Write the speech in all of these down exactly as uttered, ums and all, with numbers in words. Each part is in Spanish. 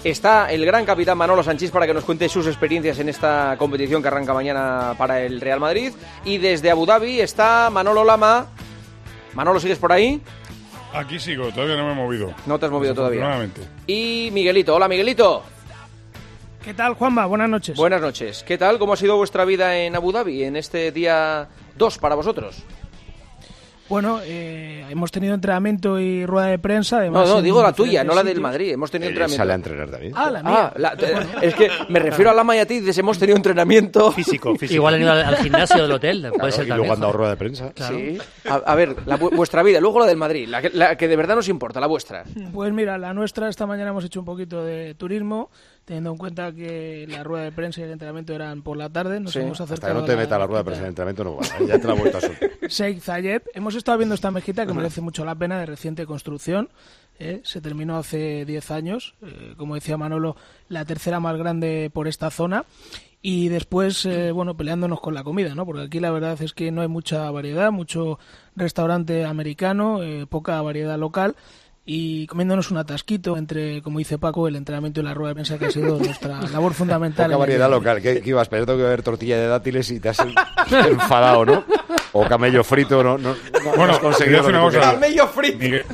Está el gran capitán Manolo Sanchís para que nos cuente sus experiencias en esta competición que arranca mañana para el Real Madrid. Y desde Abu Dhabi está Manolo Lama. Manolo, ¿sigues por ahí? Aquí sigo, todavía no me he movido. No te has movido todavía. Y Miguelito. Hola, Miguelito. ¿Qué tal, Juanma? Buenas noches. Buenas noches. ¿Qué tal? ¿Cómo ha sido vuestra vida en Abu Dhabi en este día dos para vosotros? Bueno, eh, hemos tenido entrenamiento y rueda de prensa. Además, no, no, digo la tuya, no la del sitios. Madrid. Hemos tenido Él entrenamiento. sale a entrenar también. Ah, la mía. Ah, la, bueno. Es que me refiero a Lama y a ti, dices, hemos tenido entrenamiento. Físico, físico. Igual han ido al, al gimnasio del hotel, puede Claro, ser y también. luego han dado rueda de prensa. Claro. Sí. A, a ver, la, vuestra vida, luego la del Madrid, la que, la que de verdad nos importa, la vuestra. Pues mira, la nuestra, esta mañana hemos hecho un poquito de turismo, teniendo en cuenta que la rueda de prensa y el entrenamiento eran por la tarde. Nos Sí. hemos Hasta acercado que no te a meta la rueda de prensa de entrenamiento no va, ¿eh? Ya te la he vuelto a soltar. Sheikh Zayed. Hemos estado viendo esta mezquita que merece mucho la pena, de reciente construcción. ¿eh? Se terminó hace diez años, eh, como decía Manolo, la tercera más grande por esta zona. Y después, eh, bueno, peleándonos con la comida, ¿no? Porque aquí la verdad es que no hay mucha variedad, mucho restaurante americano, eh, poca variedad local. Y comiéndonos un atasquito entre, como dice Paco, el entrenamiento y la rueda de prensa, que ha sido nuestra labor fundamental. Poca variedad local. ¿Qué, qué ibas? Pero tengo que ver tortilla de dátiles y te has enfadado, ¿no? O camello frito, ¿no? no, no Bueno, has conseguido quería lo decir que una tú cosa. querías. Camello frito. Miguel,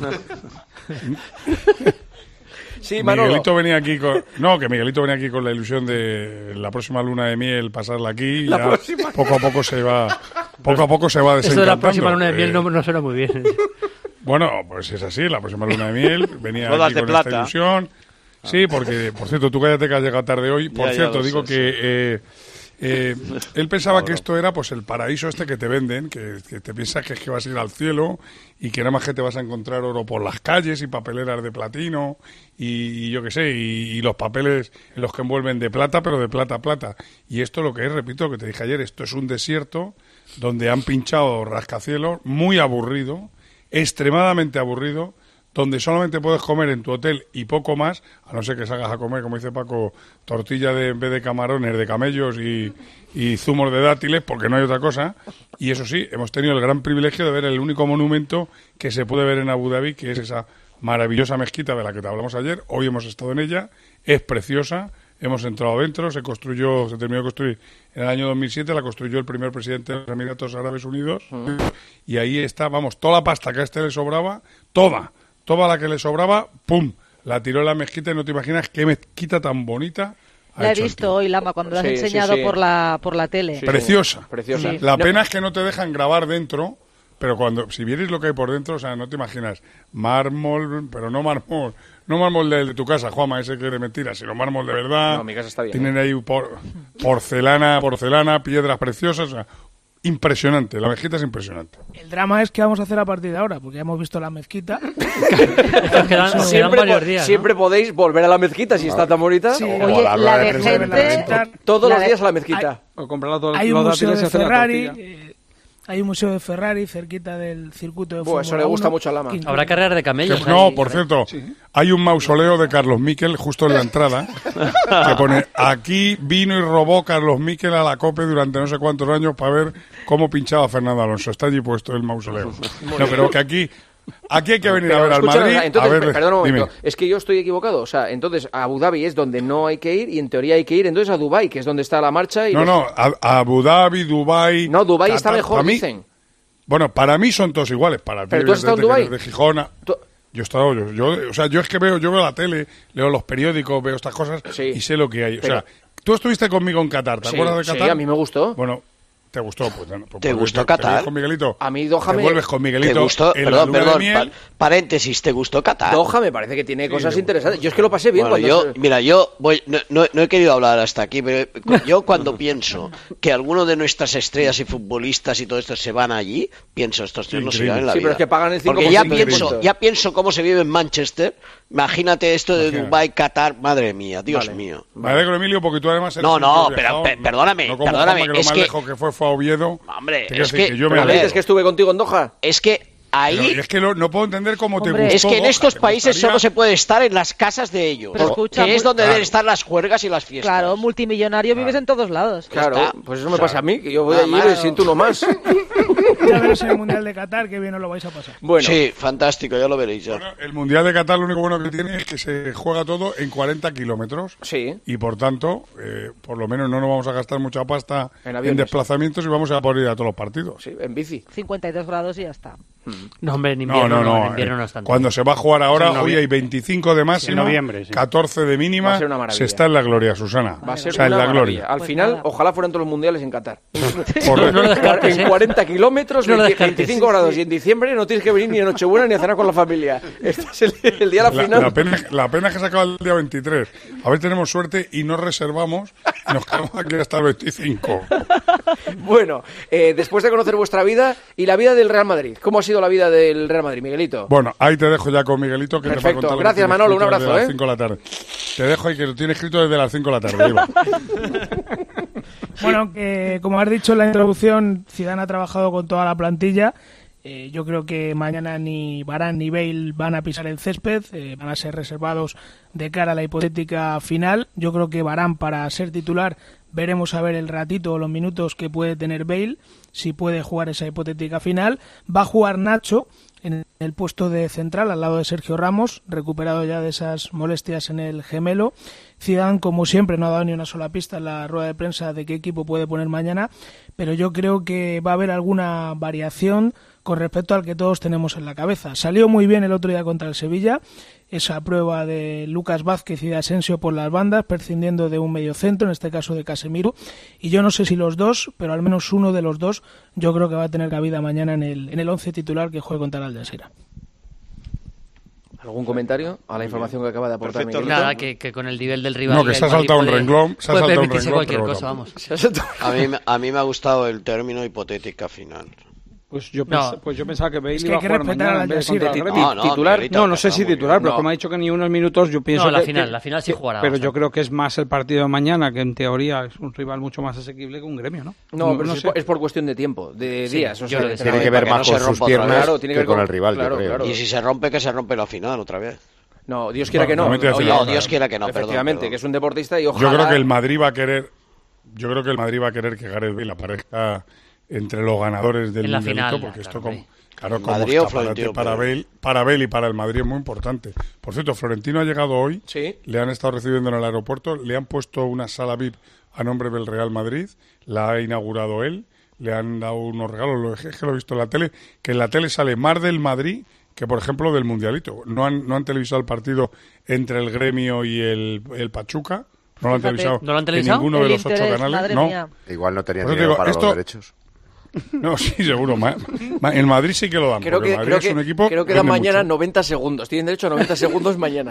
Sí, Manolo. Miguelito venía aquí con... No, que Miguelito venía aquí con la ilusión de la próxima luna de miel pasarla aquí y La ya próxima. poco a poco se va poco a poco se va Eso desencantando. de la próxima luna de miel Eh, no, no suena muy bien. Bueno, pues es así, la próxima luna de miel venía Bodas aquí de con esta plata. ilusión. Sí, porque, por cierto, tú cállate que has llegado tarde hoy. Por Ya, ya cierto, lo digo sé, que sí. eh, eh, él pensaba que esto era pues el paraíso este que te venden, que, que te piensas que es que vas a ir al cielo y que nada más que te vas a encontrar oro por las calles y papeleras de platino y, y yo qué sé, y, y los papeles en los que envuelven de plata, pero de plata a plata. Y esto lo que es, repito, lo que te dije ayer, esto es un desierto donde han pinchado rascacielos, muy aburrido, extremadamente aburrido, donde solamente puedes comer en tu hotel y poco más, a no ser que salgas a comer, como dice Paco, tortilla de, en vez de camarones, de camellos y, y zumos de dátiles, porque no hay otra cosa. Y eso sí, hemos tenido el gran privilegio de ver el único monumento que se puede ver en Abu Dhabi, que es esa maravillosa mezquita de la que te hablamos ayer. Hoy hemos estado en ella, es preciosa, hemos entrado dentro, se construyó, se terminó de construir en el año dos mil siete, la construyó el primer presidente de los Emiratos Árabes Unidos, y ahí está, vamos, toda la pasta que a este le sobraba, toda, toda la que le sobraba, ¡pum!, la tiró en la mezquita y no te imaginas qué mezquita tan bonita ha La he hecho el visto tío. hoy, Lama, cuando lo has Sí, sí, enseñado sí. por la por la tele. Sí. Preciosa. Preciosa. Sí. La No. pena es que no te dejan grabar dentro, pero cuando si vieres lo que hay por dentro, o sea, no te imaginas mármol, pero no mármol, no mármol de, de tu casa, Juanma, ese que es de mentira, sino mármol de verdad. No, mi casa está bien, Tienen ahí por, porcelana, porcelana, piedras preciosas, o sea, impresionante, la mezquita es impresionante. El drama es que vamos a hacer a partir de ahora, porque ya hemos visto la mezquita. Es que os quedan, os quedan Siempre, varios po- días, ¿no? siempre podéis volver a la mezquita si está tan bonita. Sí. O- Oye, la la rueda de de prensa de la gente... venta. todos la los de- días a la mezquita. O comprarla todos Hay los un museo dátiles y de hacer la Ferrari, tortilla. eh, hay un museo de Ferrari cerquita del circuito de Buah, Fórmula eso le gusta uno, mucho a Lama. que Habrá carreras de camellos. Que- no, ahí. por cierto, hay un mausoleo de Carlos Miquel justo en la entrada que pone: aquí vino y robó Carlos Miquel a la COPE durante no sé cuántos años para ver cómo pinchaba a Fernando Alonso. Está allí puesto el mausoleo. No, pero que aquí aquí hay que venir Pero a ver al escúchame, Madrid. entonces, a ver, perdona un momento, dime. es que yo estoy equivocado. O sea, entonces a Abu Dhabi es donde no hay que ir y en teoría hay que ir entonces a Dubái, que es donde está la marcha. Y No, los- no, a, a Abu Dhabi, Dubái. No, Dubái está Qatar, mejor, para mí- dicen. Bueno, para mí son todos iguales. Para ti, ¿Pero tú has estado en evidentemente, Dubái? que eres de Gijona. Tú- Yo he estado, yo, yo, o sea, yo es que veo, yo veo la tele, leo los periódicos, veo estas cosas Sí. y sé lo que hay. O Pero- sea, tú estuviste conmigo en Qatar, ¿te Sí, acuerdas de sí, Qatar? a mí me gustó. Bueno, ¿te gustó? Pues, bueno, pues, ¿Te pues, gustó te- Qatar? Te vuelves con Miguelito. A mí Doha Te me- vuelves con Miguelito. ¿Te gustó? en la Perdón, luna de perdón. miel. pa- paréntesis, ¿te gustó Qatar? Doha me parece que tiene cosas me interesantes. Yo es que lo pasé bien Bueno, cuando... yo, se- mira, yo voy, no, no- no he querido hablar hasta aquí, pero yo cuando pienso que alguno de nuestras estrellas y futbolistas y todo esto se van allí, pienso, estos tíos no se Increíble. van en la Sí, vida. pero es que pagan el cinco por Porque ya ciento de pienso, impuestos. ya pienso cómo se vive en Manchester. Imagínate esto de Imagínate. Dubái, Qatar, madre mía, Dios Vale. mío. Me alegro, Emilio, porque tú además eres No, un no, tío pero, viajado, pe- perdóname, no como perdóname, Juanma, que es lo más que- lejos que fue fue a Oviedo. Hombre, Te quiero es decir que- yo me ¿Pero a me ver, dices que estuve contigo en Doha? Es que ahí... Pero es que lo- no puedo entender cómo te Hombre, gustó. Es que en Doha, estos ¿te países gustaría? solo se puede estar en las casas de ellos, Pero escucha, que es muy- donde Claro. deben estar las juergas y las fiestas. Claro, multimillonario vives en todos lados. Claro, está. pues eso me pasa a mí, que yo voy Nada allí y más. me siento uno más. Ya veréis en el Mundial de Qatar, que bien os lo vais a pasar. Bueno, Sí, fantástico, ya lo veréis ya. Bueno, el Mundial de Qatar lo único bueno que tiene es que se juega todo en cuarenta kilómetros. sí. Y por tanto, eh, por lo menos no nos vamos a gastar mucha pasta En en, aviones. desplazamientos y vamos a poder ir a todos los partidos. Sí, en bici. cincuenta y dos grados y ya está. No, hombre, en No, invierno no, no, no. en invierno eh, no es tanto. Cuando se va a jugar ahora, Es en hoy novie- hay veinticinco de máxima, en noviembre, sí. catorce de Va mínima, a ser una maravilla. se está en la gloria, Susana. Va a ser o sea, en una la maravilla. gloria. Al Pues final, nada. ojalá fueran todos los mundiales en Qatar. Correcto. No lo descartes, En ¿eh? cuarenta kilómetros, No lo veinte- descartes. veinticinco grados. Y en diciembre no tienes que venir ni a Nochebuena ni a cenar con la familia. Este es el, el día de la La, final. la pena, la pena es que se acaba el día veintitrés. A ver, tenemos suerte y no reservamos y nos quedamos aquí hasta el veinticinco. Bueno, eh, después de conocer vuestra vida y la vida del Real Madrid, ¿cómo ha sido la vida del Real Madrid, Miguelito? Bueno, ahí te dejo ya con Miguelito, que Perfecto. te va a contar lo que Gracias, tiene Manolo, un escrito abrazo, desde ¿eh? las cinco de la tarde. Te dejo ahí que lo tiene escrito desde las cinco de la tarde. Digo. Bueno, aunque como has dicho en la introducción, Zidane ha trabajado con toda la plantilla. Eh, yo creo que mañana ni Varane ni Bale van a pisar el césped, eh, van a ser reservados de cara a la hipotética final. Yo creo que Varane, para ser titular, veremos a ver el ratito o los minutos que puede tener Bale, si puede jugar esa hipotética final. Va a jugar Nacho en el puesto de central, al lado de Sergio Ramos, recuperado ya de esas molestias en el gemelo. Zidane, como siempre, no ha dado ni una sola pista en la rueda de prensa de qué equipo puede poner mañana, pero yo creo que va a haber alguna variación con respecto al que todos tenemos en la cabeza. Salió muy bien el otro día contra el Sevilla, esa prueba de Lucas Vázquez y de Asensio por las bandas, prescindiendo de un mediocentro, en este caso de Casemiro, y yo no sé si los dos, pero al menos uno de los dos, yo creo que va a tener cabida mañana en el, en el once titular que juegue contra el Al-Jazeera. ¿Algún comentario a la información que acaba de aportar Perfecto. Miguelito? Nada, que, que con el nivel del rival... No, que el se ha Madrid saltado un puede- renglón, se ha puede saltado un permitirse renglón, cualquier pero cosa, bueno. vamos. Se ha saltado- A mí, me- a mí me ha gustado el término hipotética final. Pues yo, No. pens- pues yo pensaba que Bale Es que iba hay a que jugar respetar mañana a en la vez de contra el Yasira. Real. No, no, titular. Miguelito, No, no sé está si muy titular, bien. pero No. como ha dicho que ni unos minutos, yo pienso No, la que- final, que- la final sí jugará. Pero o sea. yo creo que es más el partido de mañana, que en teoría es un rival mucho más asequible que un Gremio, ¿no? No, pero es, sé. por, es por cuestión de tiempo, de Sí, días. o yo sea, creo que sí. Tiene que para ver que más no se con sus rompa otra piernas vez. Claro, tiene que que ver con con- el rival, claro, yo creo. claro. Y si se rompe, que se rompe la final otra vez. No, Dios quiera que no. No, no me te hace Oye, nada. No, Dios quiera que no, perdón. Efectivamente, perdón. que es un deportista y ojalá... Yo creo que el Madrid va a querer, yo creo que el Madrid va a querer que Gareth Bale aparezca entre los ganadores del En la mundialito, final, porque claro, esto como, hombre. claro, ¿El como Madrid o escaparate Florentino para Pérez? Bale, para Bale y para el Madrid es muy importante. Por cierto, Florentino ha llegado hoy, Sí. le han estado recibiendo en el aeropuerto, le han puesto una sala V I P a nombre del Real Madrid, la ha inaugurado él, le han dado unos regalos, lo, es que lo he visto en la tele, que en la tele sale más del Madrid que, por ejemplo, del Mundialito. No han, no han televisado el partido entre el Gremio y el, el Pachuca, no lo han Fíjate. televisado ¿No lo han en televisado? ninguno de El los ocho interés, canales. madre No, mía. Igual no tenían Por eso dinero digo, para esto- los derechos. no, sí, seguro. Ma- ma- en Madrid sí que lo dan, Creo porque que, el Madrid creo es que, un equipo creo que que dan vende mañana mucho. noventa segundos. Tienen derecho a noventa segundos mañana.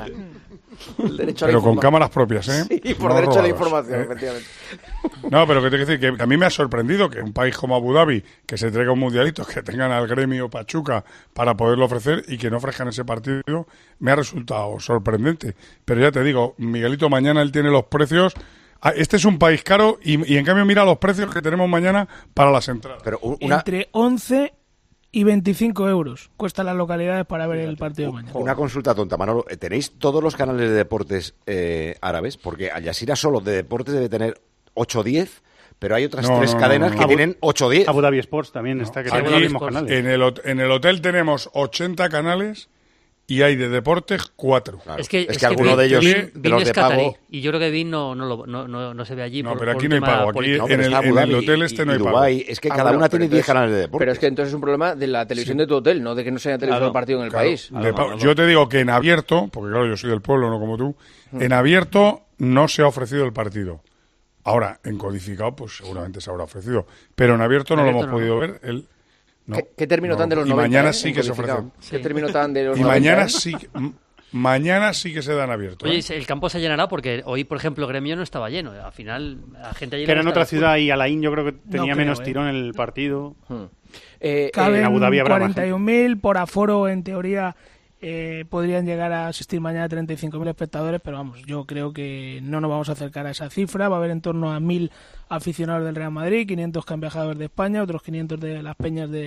El derecho a la Pero con informa- cámaras propias, ¿eh? Sí, por No derecho a la robados, información, ¿eh? efectivamente. No, pero que te quiero decir que a mí me ha sorprendido que un país como Abu Dhabi, que se traiga un mundialito, que tengan al Gremio Pachuca para poderlo ofrecer y que no ofrezcan ese partido, me ha resultado sorprendente. Pero ya te digo, Miguelito, mañana él tiene los precios. Ah, Este es un país caro y, y en cambio mira los precios que tenemos mañana para las entradas. Pero u- una, Entre once y veinticinco euros cuestan las localidades para ver el partido de mañana. una consulta tonta, Manolo. ¿Tenéis todos los canales de deportes eh, árabes? Porque Al Jazeera solo de deportes debe tener ocho o diez, pero hay otras No, tres no, no, cadenas no. que Abu- tienen ocho o diez. Abu Dhabi Sports también está, que tiene Aquí, los mismos canales. en, el, hot- en el hotel tenemos ochenta canales y hay de deportes cuatro. Claro. Es que, es es que alguno Bin- de ellos, Bin- de Bin los es de catarí, pago... y yo creo que Bin no, no, lo- no, no, no se ve allí. No, por- pero por aquí un no hay tema pago, aquí- político. No, pero en está el- Abu en el Dhabi hotel y- este y no hay pago. Dubái. Es que Ah, cada bueno, una pero tiene diez entonces- canales de deportes. Pero es que entonces es un problema de la televisión de tu hotel, no de que no se haya televisado Claro, el partido en el Claro, país. de pago. Yo te digo que en abierto, porque claro, yo soy del pueblo, no como tú, en abierto no se ha ofrecido el partido. Ahora, en codificado, pues seguramente se habrá ofrecido. Pero en abierto no En lo abierto hemos no. podido ver. El, no, ¿Qué, qué término no. tan de los Y noventa? mañana eh, sí en que se codificado? ofrecen. ¿Qué término tan de los Y noventa? mañana eh? sí, que- m- mañana sí que se dan abierto. Oye, ¿eh? el campo se llenará porque hoy, por ejemplo, Gremio no estaba lleno. Al final, la gente allí Que era en no otra estaba ciudad y Alain yo creo que tenía creo, menos ¿eh? tirón en el partido. Hmm. Eh, Caben en Abu Dhabi habrá más cuarenta y un mil, por aforo en teoría eh, podrían llegar a asistir mañana treinta y cinco mil espectadores, pero vamos, yo creo que no nos vamos a acercar a esa cifra. Va a haber en torno a mil aficionados del Real Madrid, quinientos que han viajado desde España, otros quinientos de las peñas de,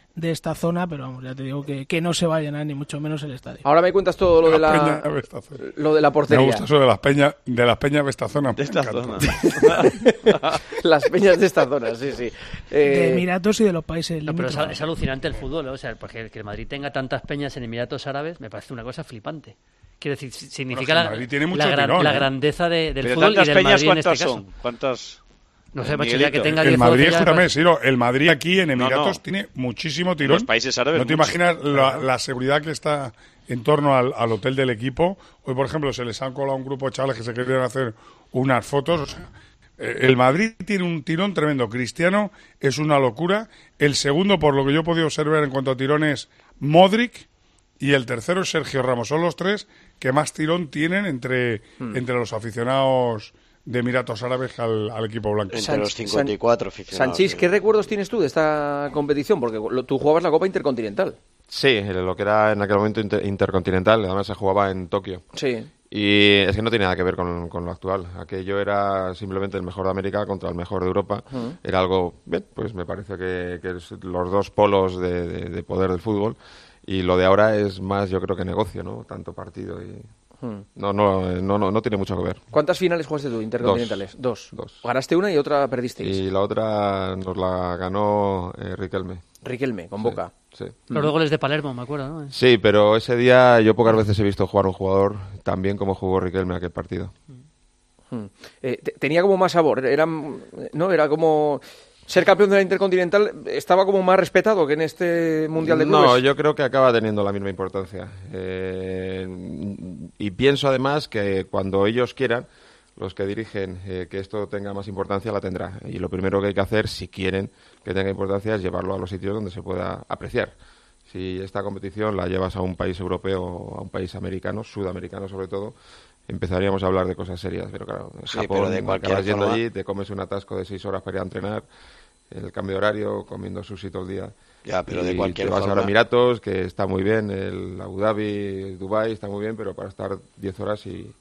de esta zona, pero vamos, ya te digo que, que no se va a llenar ni mucho menos el estadio. Ahora me cuentas todo lo de La la, Peña Bestazona. lo de la Me portería. gusta eso de las peñas de las peñas de esta zona. De esta me encanta. zona. Las peñas de esta zona, sí, sí. Eh, De Emiratos y de los países No, pero es, limítrofes. es alucinante el fútbol, ¿eh? O sea, porque que el Madrid tenga tantas peñas en Emiratos Árabes me parece una cosa flipante. Quiero decir, si- significa Bueno, la, si Madrid tiene mucho la, gran- tirón, la ¿eh? grandeza de- del Pero fútbol y tantas del peñas, Madrid en este ¿cuántas caso. son? ¿Cuántas? No sé, macho, ya que Miguelito. tenga El diez Madrid, doce ya- escúchame, Siro, el Madrid aquí en Emiratos No, no. tiene muchísimo tirón. Los países árabes No te mucho. imaginas la, la seguridad que está en torno al, al hotel del equipo. Hoy, por ejemplo, se les han colado un grupo de chavales que se querían hacer unas fotos. O sea, eh, el Madrid tiene un tirón tremendo. Cristiano es una locura. El segundo, por lo que yo he podido observar en cuanto a tirones, Modric. Y el tercero es Sergio Ramos. Son los tres que más tirón tienen entre, Hmm. entre los aficionados de Emiratos Árabes al, al equipo blanco. Entre los cincuenta y cuatro aficionados. Sanchís, sí. ¿qué recuerdos tienes tú de esta competición? Porque lo- tú jugabas la Copa Intercontinental. Sí, lo que era en aquel momento inter- intercontinental, además se jugaba en Tokio. Sí. Y es que no tiene nada que ver con, con lo actual. Aquello era simplemente el mejor de América contra el mejor de Europa. Ujú. Era algo, bien, pues me parece que, que es los dos polos de, de- de poder del fútbol. Y lo de ahora es más, yo creo que negocio, ¿no? Tanto partido y... Hmm. No, no, no, no, no tiene mucho que ver. ¿Cuántas finales jugaste tú, intercontinentales? Dos. Dos. Ganaste una y otra perdisteis. Y la otra nos la ganó eh, Riquelme. Riquelme, con Sí, Boca. Sí. Los dos goles de Palermo, me acuerdo, ¿no? Sí, pero ese día yo pocas veces he visto jugar un jugador tan bien como jugó Riquelme aquel partido. Hmm. Eh, te- tenía como más sabor. Era, no, era como... Ser campeón de la Intercontinental estaba como más respetado que en este Mundial de Clubes. No, yo creo que acaba teniendo la misma importancia. Eh, y pienso además que cuando ellos quieran, los que dirigen, eh, que esto tenga más importancia, la tendrá. Y lo primero que hay que hacer, si quieren que tenga importancia, es llevarlo a los sitios donde se pueda apreciar. Si esta competición la llevas a un país europeo o a un país americano, sudamericano sobre todo, empezaríamos a hablar de cosas serias. Pero claro, en Sí, Japón, pero de cualquier acabas yendo forma- allí, te comes un atasco de seis horas para ir a entrenar, el cambio de horario, comiendo sushi todo el día. Ya, pero de Y cualquier te vas forma- ahora a Emiratos, que está muy bien, el Abu Dhabi, Dubái está muy bien, pero para estar diez horas y,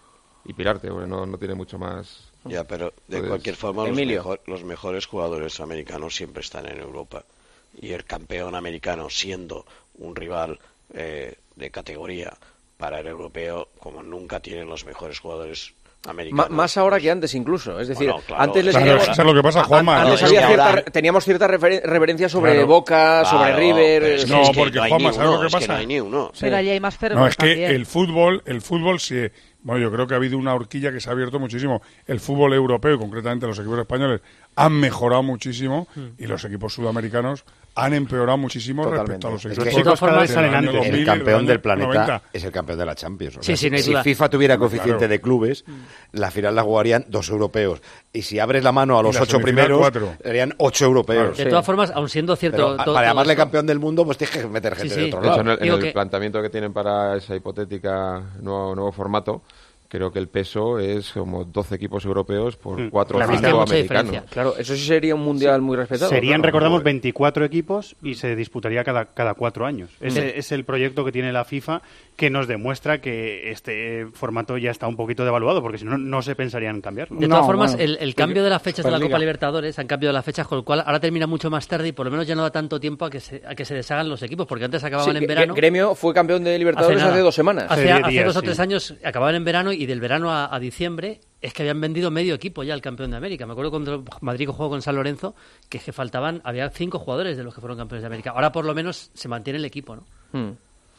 y pirarte, porque no, no tiene mucho más. Ya, pero de Pues, cualquier forma los, Emilio. mejor- los mejores jugadores americanos siempre están en Europa. Y el campeón americano, siendo un rival eh, de categoría para el europeo, como nunca tienen los mejores jugadores Ma- americanos. más ahora que antes incluso. Es decir, Bueno, claro, antes les Claro, teníamos, eso es lo que pasa, Juanma. antes No, había es que cierta- ahora- teníamos cierta referen- reverencia sobre Claro. Boca, Claro, sobre River. pero es que- No, es que porque, no hay Juanma, ni ¿sabes lo uno, que es que pasa? no hay ni uno. Pero allí hay más fervor No, es que también. el fútbol, el fútbol sí, bueno, yo creo que ha habido una horquilla que se ha abierto muchísimo. El fútbol europeo, y concretamente los equipos españoles, han mejorado muchísimo y los equipos sudamericanos han empeorado muchísimo Totalmente. respecto a los Es equipos que De todas formas, del salen año antes. dos mil y El del campeón año del planeta noventa. es el campeón de la Champions. O Sí, sea, sí, no hay si duda. FIFA tuviera coeficiente Claro. de clubes, la final la jugarían dos europeos. Y si abres la mano a Y los la ocho semifinal, primeros, cuatro. serían ocho europeos. De Sí. todas formas, aun siendo cierto... Pero a- todo- para todo llamarle esto- campeón del mundo, pues tienes que meter gente Sí, de sí. otro De hecho, lado. en el, en Digo el que- planteamiento que tienen para esa hipotética nuevo, nuevo formato, creo que el peso es como doce equipos europeos por cuatro o La cinco mitad. Mucha americanos. diferencia. Claro, eso sí sería un mundial muy respetado. Serían, claro. recordamos, veinticuatro equipos y se disputaría cada, cada cuatro años. Ese Sí. es el proyecto que tiene la FIFA que nos demuestra que este formato ya está un poquito devaluado, porque si no, no se pensaría en cambiarlo. De No, todas formas, bueno, el, el cambio de las fechas de la Superliga. Copa Libertadores han cambiado las fechas, con lo cual ahora termina mucho más tarde y por lo menos ya no da tanto tiempo a que se, a que se deshagan los equipos, porque antes acababan Sí, en Gre- verano. Gremio fue campeón de Libertadores hace, nada. dos semanas. Hace, Hace diez hace días, dos o sí. tres años acababan en verano y del verano a, a diciembre es que habían vendido medio equipo ya al campeón de América. Me acuerdo cuando Madrid jugó con San Lorenzo, que es que faltaban, había cinco jugadores de los que fueron campeones de América. Ahora por lo menos se mantiene el equipo, ¿no? Hmm.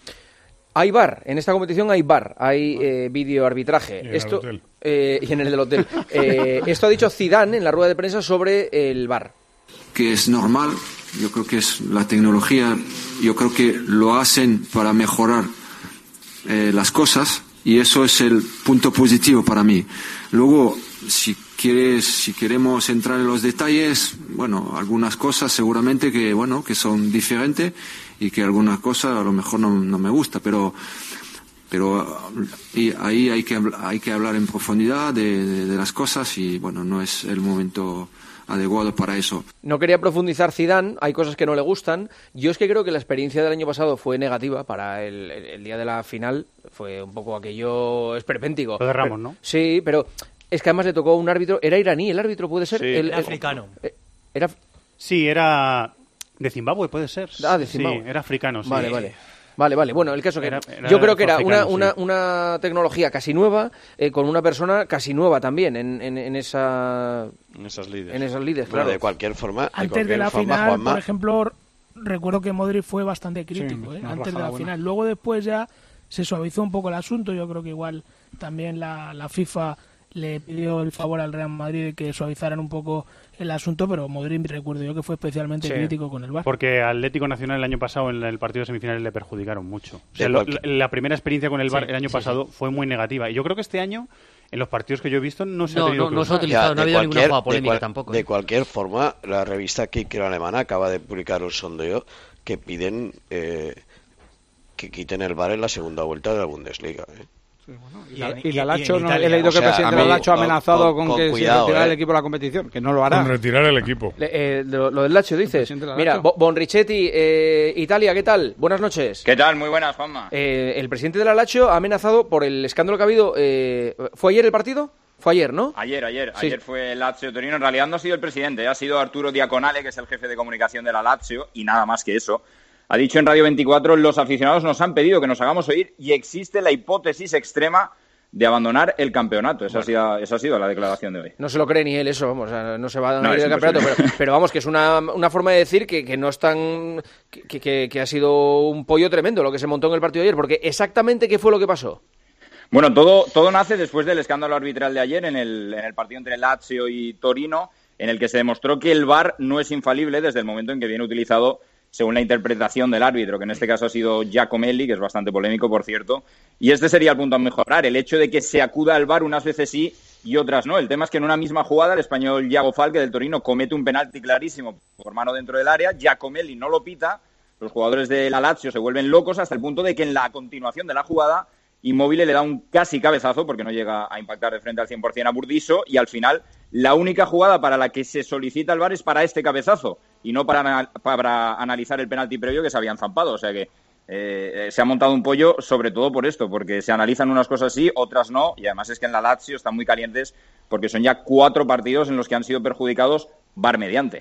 Hay V A R, en esta competición hay V A R, hay eh, vídeo arbitraje. Y en el esto, hotel. eh, y en el del hotel. Eh, esto ha dicho Zidane en la rueda de prensa sobre el V A R. Que es normal, yo creo que es la tecnología, yo creo que lo hacen para mejorar eh, las cosas y eso es el punto positivo para mí. Luego, si quieres, si queremos entrar en los detalles, bueno, algunas cosas seguramente que, bueno, que son diferentes y que algunas cosas a lo mejor no, no me gusta, pero pero y ahí hay que habl- hay que hablar en profundidad de, de, de las cosas y bueno, no es el momento adecuado para eso. No quería profundizar Zidane, hay cosas que no le gustan. Yo es que creo que la experiencia del año pasado fue negativa para el, el- el día de la final. Fue un poco aquello esperpéntico. Lo de Ramos, Pero- ¿no? Sí, pero es que además le tocó un árbitro. ¿Era iraní el árbitro, puede ser? Sí. El- Era el- africano. eh, Era... Sí, era De Zimbabue puede ser. Ah, de Zimbabue. Sí, era africano, sí. Vale, vale. Vale, vale. Bueno, el caso que Era- era yo creo que era africano, una, sí. una, una tecnología casi nueva eh, con una persona casi nueva también en, en, en esa En esas líderes. en esas líderes, Bueno, claro. de cualquier forma, de Antes cualquier de la forma, final, Juanma, por ejemplo, recuerdo que Modric fue bastante crítico, Sí, ¿eh? una antes de rajada la buena. final. Luego después ya se suavizó un poco el asunto. Yo creo que igual también la, la FIFA le pidió el favor al Real Madrid de que suavizaran un poco el asunto, pero Modric recuerdo yo que fue especialmente Sí. crítico con el V A R. Porque Atlético Nacional el año pasado en el partido de semifinales le perjudicaron mucho. O sea, De lo- cualquier- la, la primera experiencia con el V A R Sí, el año sí, pasado fue muy negativa. Y yo creo que este año, en los partidos que yo he visto, no se ha No, tenido no, que no se ha usar. utilizado, Ya, no ha de habido ninguna cualquier- jugada de polémica cual- tampoco. De ¿eh? cualquier forma, la revista Kicker alemana acaba de publicar un sondeo que piden eh, que quiten el V A R en la segunda vuelta de la Bundesliga. ¿eh? Y la, y la Lazio, en no, Italia. he leído O que el sea, presidente a de mí, la Lazio ha con- amenazado con- con, que con cuidado, se retirara eh. el equipo de la competición, que no lo hará. Con retirar el equipo. Le- eh, lo, lo del Lazio dices. presidente de la Mira, Lazio. Bo- Bonrichetti, eh, Italia, ¿qué tal? Buenas noches. ¿Qué tal? Muy buenas, Juanma. Eh, el presidente de la Lazio ha amenazado por el escándalo que ha habido. eh, ¿Fue ayer el partido? Fue ayer, ¿no? Ayer, ayer, Sí. ayer fue Lazio Torino. En realidad no ha sido el presidente, ha sido Arturo Diaconale, que es el jefe de comunicación de la Lazio, y nada más que eso. Ha dicho en Radio veinticuatro, los aficionados nos han pedido que nos hagamos oír y existe la hipótesis extrema de abandonar el campeonato. Esa, ha, sido, esa ha sido la declaración de hoy. No se lo cree ni él eso, vamos, o sea, no se va a No, ir es del campeonato, imposible. pero, pero vamos, que es una, una forma de decir que, que no es tan... Que, que- que ha sido un pollo tremendo lo que se montó en el partido de ayer, porque exactamente qué fue lo que pasó. Bueno, todo, todo nace después del escándalo arbitral de ayer en el, en el partido entre Lazio y Torino, en el que se demostró que el V A R no es infalible desde el momento en que viene utilizado según la interpretación del árbitro, que en este caso ha sido Giacomelli, que es bastante polémico, por cierto. Y este sería el punto a mejorar, el hecho de que se acuda al V A R unas veces sí y otras no. El tema es que en una misma jugada el español Iago Falque del Torino comete un penalti clarísimo por mano dentro del área, Giacomelli no lo pita, los jugadores de la Lazio se vuelven locos hasta el punto de que en la continuación de la jugada Immobile le da un casi cabezazo porque no llega a impactar de frente al cien por ciento a Burdisso y al final la única jugada para la que se solicita el V A R es para este cabezazo y no para, anal- para analizar el penalti previo que se habían zampado. O sea que eh, se ha montado un pollo sobre todo por esto, porque se analizan unas cosas sí, otras no, y además es que en la Lazio están muy calientes porque son ya cuatro partidos en los que han sido perjudicados V A R mediante.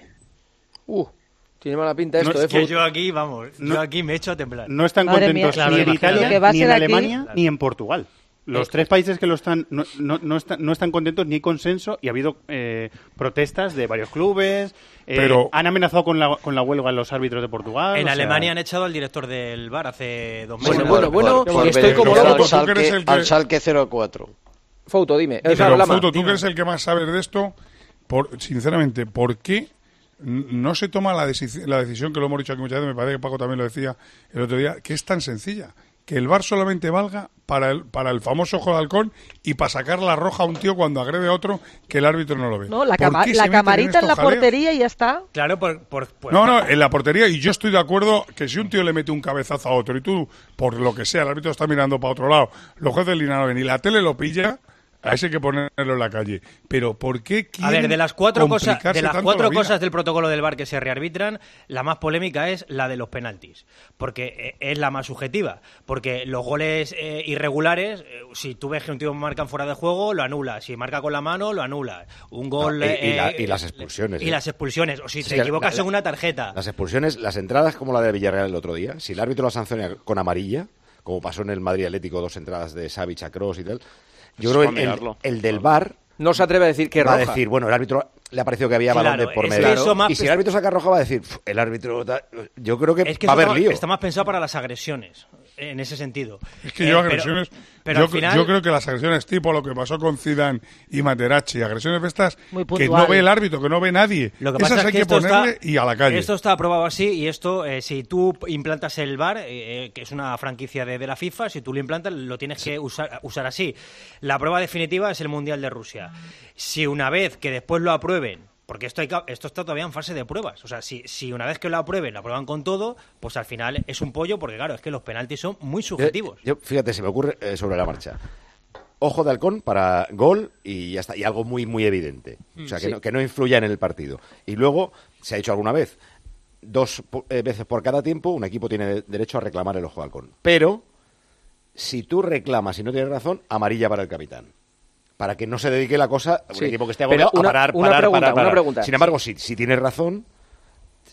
Uh, tiene mala pinta esto, No, ¿eh? es que Fue- Yo aquí, vamos, No- yo aquí me echo a temblar. No están Madre contentos mía. ni en Claro, Italia, lo que va a ni en ser aquí- Alemania, Claro. ni en Portugal. Los tres países que lo están no, no, no están no están contentos ni hay consenso y ha habido eh, protestas de varios clubes. eh, Pero- han amenazado con la, con la huelga los árbitros de Portugal. En o sea, Alemania han echado al director del V A R hace dos meses. Bueno, Por- bueno, por- bueno, por estoy como beneficiar loco. al Tú que eres Schalke- el que- al Schalke cero cuatro. Fouto, dime. Eh, Pero, claro, Lama. Fouto, tú que eres el que más sabes de esto, por, sinceramente, ¿por qué n- no se toma la, deci- la decisión, que lo hemos dicho aquí muchas veces, me parece que Paco también lo decía el otro día, que es tan sencilla? Que el V A R solamente valga para el, para el famoso ojo de halcón y para sacar la roja a un tío cuando agrede a otro que el árbitro no lo ve. No, la, ¿Por cama- qué se la meten en camarita en la estos jaleos? portería y ya está. Claro, por, por, por- No, no, en la portería, y yo estoy de acuerdo que si un tío le mete un cabezazo a otro y tú, por lo que sea, el árbitro está mirando para otro lado, los jueces de línea no ven y la tele lo pilla, a ese hay que ponerlo en la calle. Pero ¿por qué A ver, de las cuatro cosas, de las tanto cuatro la vida? cosas del protocolo del V A R que se rearbitran, la más polémica es la de los penaltis, porque eh, es la más subjetiva, porque los goles eh, irregulares, eh, si tú ves que un tío marca en fuera de juego, lo anula, si marca con la mano, lo anula. Un gol No, y- y la- eh, y las expulsiones, y eh. las expulsiones, o si Sí, te la- equivocas la- en una tarjeta. Las expulsiones, las entradas como la de Villarreal el otro día, si el árbitro la sanciona con amarilla, como pasó en el Madrid Atlético, dos entradas de Savic a Kroos y tal, yo Eso creo va que a el, mirarlo. el del V A R No se atreve a decir que va a roja. decir, bueno, el árbitro le ha parecido que había balón Claro, de por es que medio. eso más Y si pes- el árbitro saca roja va a decir, "Pf, el árbitro... da-". Yo creo que Es que va a eso haber está, lío. está más pensado para las agresiones, en ese sentido. Es que Eh, yo pero- agresiones, pero yo, al final- yo creo que las agresiones tipo lo que pasó con Zidane y Materazzi, agresiones de estas Muy que puntual. no ve el árbitro, que no ve nadie, Lo que pasa esas es hay que que esto ponerle está, y a la calle. Esto está aprobado así y esto, eh, si tú implantas el V A R, eh, que es una franquicia de, de la FIFA, si tú lo implantas lo tienes que usar, usar así. La prueba definitiva es el Mundial de Rusia. Si una vez que después lo aprueben, porque esto, hay, que- esto está todavía en fase de pruebas, o sea, si, si una vez que lo aprueben, lo aprueban con todo, pues al final es un pollo, porque claro, es que los penaltis son muy subjetivos. Yo, fíjate, se me ocurre eh, sobre la marcha. Ojo de halcón para gol y ya está. Y algo muy, muy evidente. O sea, que, Sí. no, que no influya en el partido. Y luego, se ha hecho alguna vez, dos po- eh, veces por cada tiempo, un equipo tiene derecho a reclamar el ojo de halcón. Pero, si tú reclamas y no tienes razón, amarilla para el capitán. Para que no se dedique la cosa a un Sí. equipo que esté Pero agobiado una- a parar, una parar, pregunta, parar, una parar. pregunta. Sin embargo, si, si tienes razón,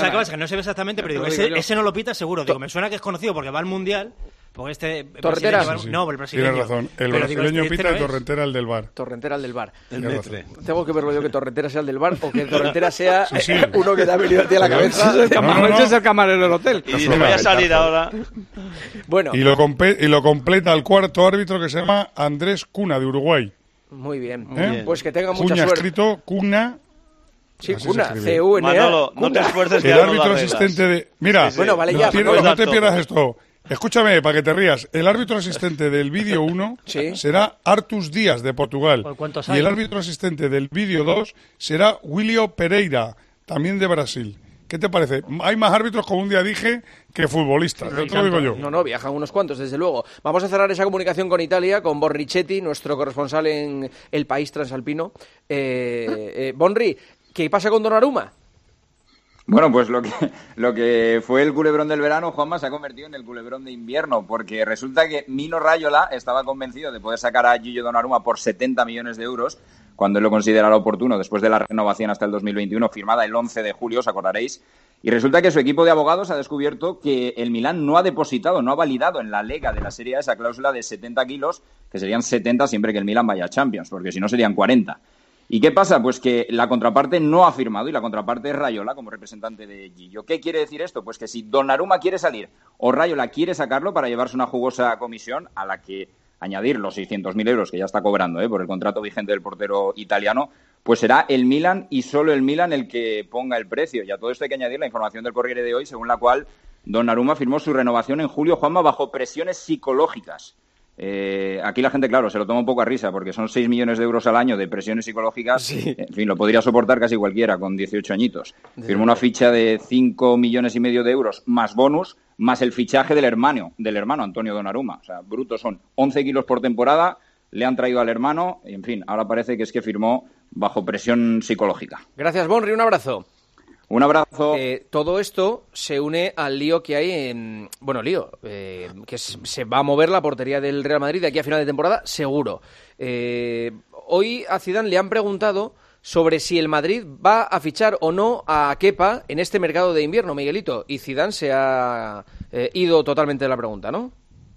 ¿sabes qué pasa? Que no se ve exactamente, pero digo, ese, ese no lo pita seguro. Digo, me suena que es conocido porque va al Mundial, Porque este Torrentera. brasileño- Sí, sí. No, el brasileño. Tienes razón. El Pero digo, brasileño este pita no y es. Torrentera el del bar. Torrentera el del bar. El Tienes metre. razón. Tengo que verlo yo que Torrentera sea el del bar o que Torrentera sea Sí, sí. uno que te ha venido a ti a la Pero cabeza. Ese es el camarero, No, no, no. ese es el camarero del hotel. Y te voy a salir ahora. Bueno, Y lo, compe- y lo completa el cuarto árbitro que se llama Andrés Cuna, de Uruguay. muy bien. ¿Eh? Pues que tenga mucha Cuña suerte. escrito Cuna. Sí, así Cuna, se escribe. C U N A. Manolo, no te Cuna. esfuerces, que El ya no lo árbitro arreglas. asistente de... Mira, Sí, sí. Bueno, vale, no, ya, pierdas- pues no da te todo. pierdas esto. Escúchame, para que te rías. El árbitro asistente del vídeo uno Sí. será Artus Díaz, de Portugal. ¿Cuántos Y hay? el árbitro asistente del vídeo dos será Wilio Pereira, también de Brasil. ¿Qué te parece? Hay más árbitros, como un día dije, que futbolistas. Te lo digo yo. No, no, viajan unos cuantos, desde luego. Vamos a cerrar esa comunicación con Italia, con Borrichetti, nuestro corresponsal en el país transalpino. Eh, eh, Bonri, ¿qué pasa con Donnarumma? Bueno, pues lo que, lo que fue el culebrón del verano, Juanma, se ha convertido en el culebrón de invierno, porque resulta que Mino Raiola estaba convencido de poder sacar a Gillo Donnarumma por setenta millones de euros, cuando él lo considerara oportuno, después de la renovación hasta el dos mil veintiuno, firmada el once de julio, os acordaréis. Y resulta que su equipo de abogados ha descubierto que el Milán no ha depositado, no ha validado en la Lega de la Serie A esa cláusula de setenta kilos, que serían setenta siempre que el Milán vaya a Champions, porque si no serían cuarenta. ¿Y qué pasa? Pues que la contraparte no ha firmado y la contraparte es Raiola como representante de Gillo. ¿Qué quiere decir esto? Pues que si Donnarumma quiere salir o Raiola quiere sacarlo para llevarse una jugosa comisión a la que añadir los seiscientos mil euros que ya está cobrando ¿eh? por el contrato vigente del portero italiano, pues será el Milan y solo el Milan el que ponga el precio. Y a todo esto hay que añadir la información del Corriere de hoy, según la cual Donnarumma firmó su renovación en julio, Juanma, bajo presiones psicológicas. Eh, aquí la gente, claro, se lo toma un poco a risa porque son seis millones de euros al año de presiones psicológicas. Sí. En fin, lo podría soportar casi cualquiera con dieciocho añitos. Firmó una ficha de cinco millones y medio de euros más bonus, más el fichaje del hermano, del hermano Antonio Donnarumma. O sea, brutos son once kilos por temporada, le han traído al hermano y, en fin, ahora parece que es que firmó bajo presión psicológica. Gracias, Bonri, un abrazo. Un abrazo. Eh, todo esto se une al lío que hay en... Bueno, lío, eh, que es- se va a mover la portería del Real Madrid de aquí a final de temporada, seguro. Eh, hoy a Zidane le han preguntado sobre si el Madrid va a fichar o no a Kepa en este mercado de invierno, Miguelito. Y Zidane se ha eh, ido totalmente de la pregunta, ¿no?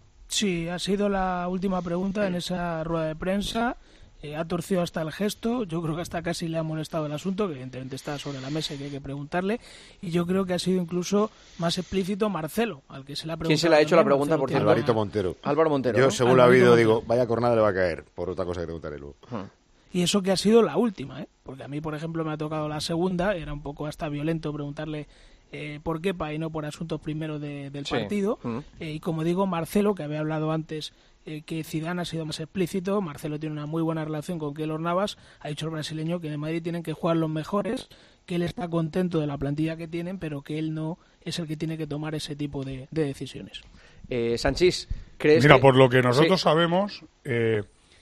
Sí, ha sido la última pregunta en esa rueda de prensa. Eh, ha torcido hasta el gesto. Yo creo que hasta casi le ha molestado el asunto, que evidentemente está sobre la mesa y que hay que preguntarle. Y yo creo que ha sido incluso más explícito Marcelo, al que se le ha preguntado. ¿Quién se le ha hecho la también, pregunta, Marcelo por Tino. cierto? Alvarito Montero. Álvaro Montero, Yo, ¿no? según lo ha Alvarito habido, Montero. digo, vaya cornada le va a caer, por otra cosa que te contaré luego. Y eso que ha sido la última, ¿eh? Porque a mí, por ejemplo, me ha tocado la segunda. Era un poco hasta violento preguntarle eh, por Kepa y no por asuntos primero de- del Sí. partido. Mm. Eh, y como digo, Marcelo, que había hablado antes eh, que Zidane ha sido más explícito. Marcelo tiene una muy buena relación con Keylor Navas. Ha dicho el brasileño que en el Madrid tienen que jugar los mejores, que él está contento de la plantilla que tienen, pero que él no es el que tiene que tomar ese tipo de, de decisiones. Eh, Sanchís, ¿crees Mira, que- por lo que nosotros Sí. sabemos, eh,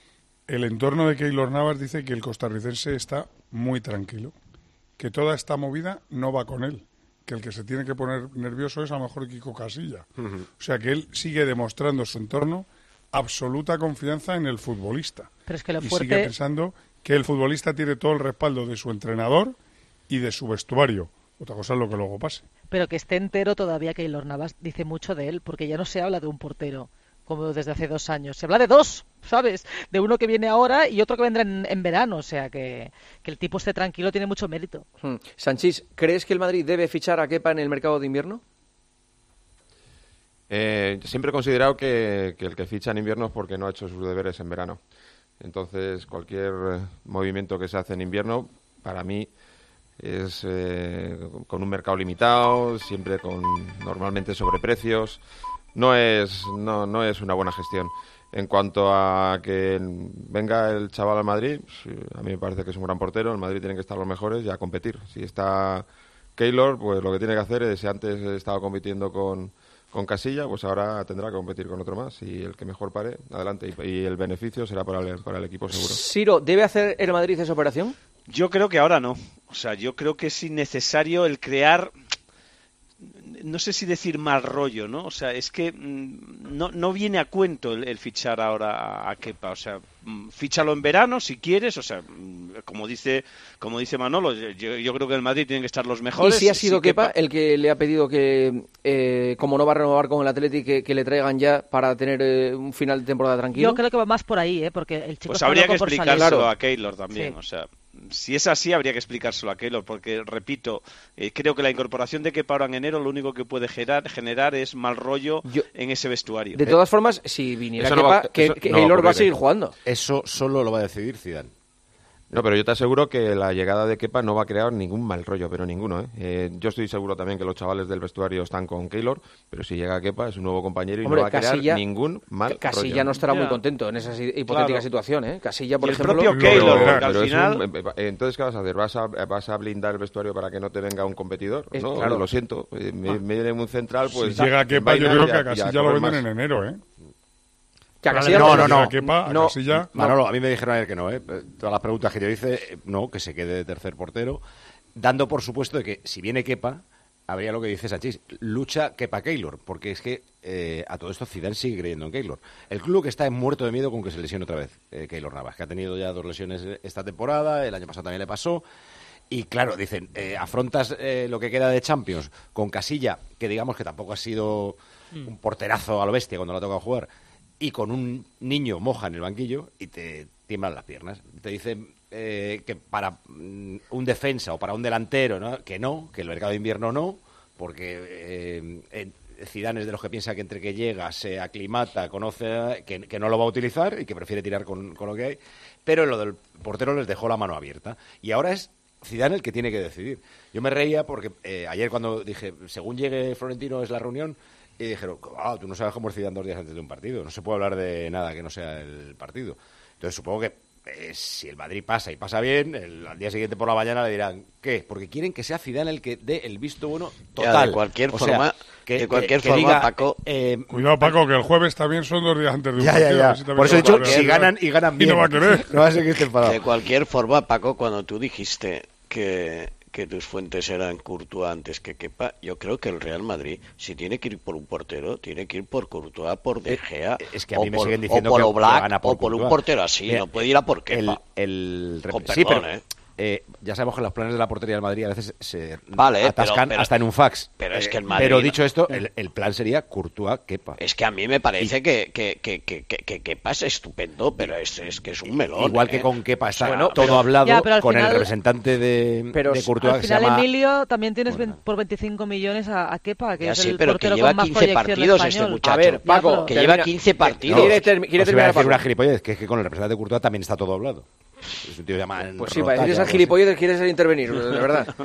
el entorno de Keylor Navas dice que el costarricense está muy tranquilo, que toda esta movida no va con él, que el que se tiene que poner nervioso es a lo mejor Kiko Casilla. O sea, que él sigue demostrando su entorno absoluta confianza en el futbolista. Pero es que lo y fuerte- sigue pensando que el futbolista tiene todo el respaldo de su entrenador y de su vestuario. Otra cosa es lo que luego pase. Pero que esté entero todavía, Keylor Navas dice mucho de él, porque ya no se habla de un portero como desde hace dos años. Se habla de dos, ¿sabes? De uno que viene ahora y otro que vendrá en, en verano. O sea, que, que el tipo esté tranquilo tiene mucho mérito. Hmm. Sanchís, ¿crees que el Madrid debe fichar a Kepa en el mercado de invierno? Eh, siempre he considerado que, que el que ficha en invierno es porque no ha hecho sus deberes en verano. Entonces, cualquier eh, movimiento que se hace en invierno, para mí, es eh, con un mercado limitado, siempre con normalmente sobreprecios. No es, no, no es una buena gestión. En cuanto a que venga el chaval al Madrid, pues, a mí me parece que es un gran portero. El Madrid tiene que estar los mejores y a competir. Si está Keylor, pues lo que tiene que hacer es, si antes estaba compitiendo con, con Casilla, pues ahora tendrá que competir con otro más. Y el que mejor pare, adelante. Y, y el beneficio será para el, para el equipo seguro. Siro, ¿debe hacer el Madrid esa operación? Yo creo que ahora no. O sea, yo creo que es innecesario el crear... no sé si decir mal rollo, ¿no? O sea, es que mmm, no, no viene a cuento el, el fichar ahora a, a Kepa. O sea, mmm, fíchalo en verano si quieres. O sea, mmm, como dice como dice Manolo, yo, yo creo que en el Madrid tienen que estar los mejores. ¿Y si ha sido si Kepa, Kepa el que le ha pedido que, eh, como no va a renovar con el Atleti, que, que le traigan ya para tener eh, un final de temporada tranquilo? Yo creo que va más por ahí, ¿eh? Porque el chico Pues está habría que loco por salir. explicárselo Claro. a Keylor también. Sí. O sea, si es así, habría que explicárselo a Keylor, porque, repito, eh, creo que la incorporación de Kepa ahora en enero lo único que puede generar, generar es mal rollo Yo- en ese vestuario. De todas formas, si viniera Eso no Kepa, va- que, eso- que no, Keylor va a porque- seguir jugando. Eso solo lo va a decidir Zidane. No, pero yo te aseguro que la llegada de Kepa no va a crear ningún mal rollo, pero ninguno, ¿eh? Eh, yo estoy seguro también que los chavales del vestuario están con Keylor, pero si llega Kepa es un nuevo compañero y Hombre, no va a crear Casilla- ningún mal Casilla rollo. no estará muy Ya. contento en esa si- hipotética Claro. situación, ¿eh? Casilla, por Y el ejemplo... propio Lo Keylor, verá, porque al Pero es final... un- eh, eh, entonces, ¿qué vas a hacer? ¿Vas a, vas a blindar el vestuario para que no te venga un competidor? Es- no, claro. lo siento. Eh, me, me viene un central, pues... si llega Kepa, yo vainas creo y que a y Casilla lo correr venden más. en enero, ¿eh? Que a Casilla No, lo- no, no. A Kepa, a No. Casilla... Manolo, a mí me dijeron ayer que no, ¿eh? Todas las preguntas que yo hice, eh, no, que se quede de tercer portero, dando por supuesto de que si viene Kepa, habría lo que dice Sanchís, lucha Kepa-Keylor, porque es que eh, a todo esto Zidane sigue creyendo en Keylor. El club que está muerto de miedo con que se lesione otra vez eh, Keylor Navas, que ha tenido ya dos lesiones esta temporada, el año pasado también le pasó. Y claro, dicen, eh, afrontas eh, lo que queda de Champions con Casilla, que digamos que tampoco ha sido un porterazo a lo bestia cuando le ha tocado jugar, y con un niño moja en el banquillo y te tiemblan las piernas. Te dicen eh, que para mm, un defensa o para un delantero, ¿no? Que no, que el mercado de invierno no, porque eh, eh, Zidane es de los que piensa que entre que llega, se aclimata, conoce, que, que no lo va a utilizar y que prefiere tirar con, con lo que hay. Pero en lo del portero les dejó la mano abierta. Y ahora es Zidane el que tiene que decidir. Yo me reía porque eh, ayer cuando dije, según llegue Florentino es la reunión, y dijeron, ah, tú no sabes cómo es Zidane dos días antes de un partido. No se puede hablar de nada que no sea el partido. Entonces supongo que eh, si el Madrid pasa y pasa bien, el, al día siguiente por la mañana le dirán, ¿qué? Porque quieren que sea Zidane el que dé el visto bueno total. Ya, de cualquier O sea, forma, que, de cualquier que, que forma, diga, Paco... eh, Cuidado, Paco, que el jueves también son dos días antes de un Ya, ya, partido. ya. a ver si también Por eso he se va dicho, a si querer. ganan y ganan bien. Y no va a querer. No va a ser que esté enfadado. De cualquier forma, Paco, cuando tú dijiste que, que tus fuentes eran Courtois antes que Kepa, yo creo que el Real Madrid, si tiene que ir por un portero, tiene que ir por Courtois, por De Gea, Eh, es que a o mí me por, siguen diciendo o por que- Oblak, que gana por o por un Courtois. portero así, Mira, no puede ir a por Kepa. El, el Con sí, perdón, pero, ¿eh? eh, ya sabemos que los planes de la portería del Madrid a veces se Vale, atascan pero- pero- hasta en un fax. pero es Eh, que el Madrid- Pero dicho esto, el, el plan sería Courtois, Kepa. Es que a mí me parece que, que, que, que, que, que Kepa es estupendo, pero es, es que es un melón. Igual ¿eh? que con Kepa está Bueno, todo pero- hablado Ya, pero al con el final- representante de, Pero de s- Courtois Al que se final, llama... Emilio, también tienes vein- por veinticinco millones a, a Kepa, que Ya es sí, el pero que portero lleva con más quince proyección partidos este español. muchacho. A ver, Paco, Ya, pero- Que termina- lleva quince partidos. Quiere termi- quiere Os iba a terminar, decir Paco. una gilipollez, que es que con el representante de Courtois también está todo hablado. Es un tío que se llama Pues sí, Rotalla, para decir esas algo así. gilipolleces quieres intervenir, de verdad.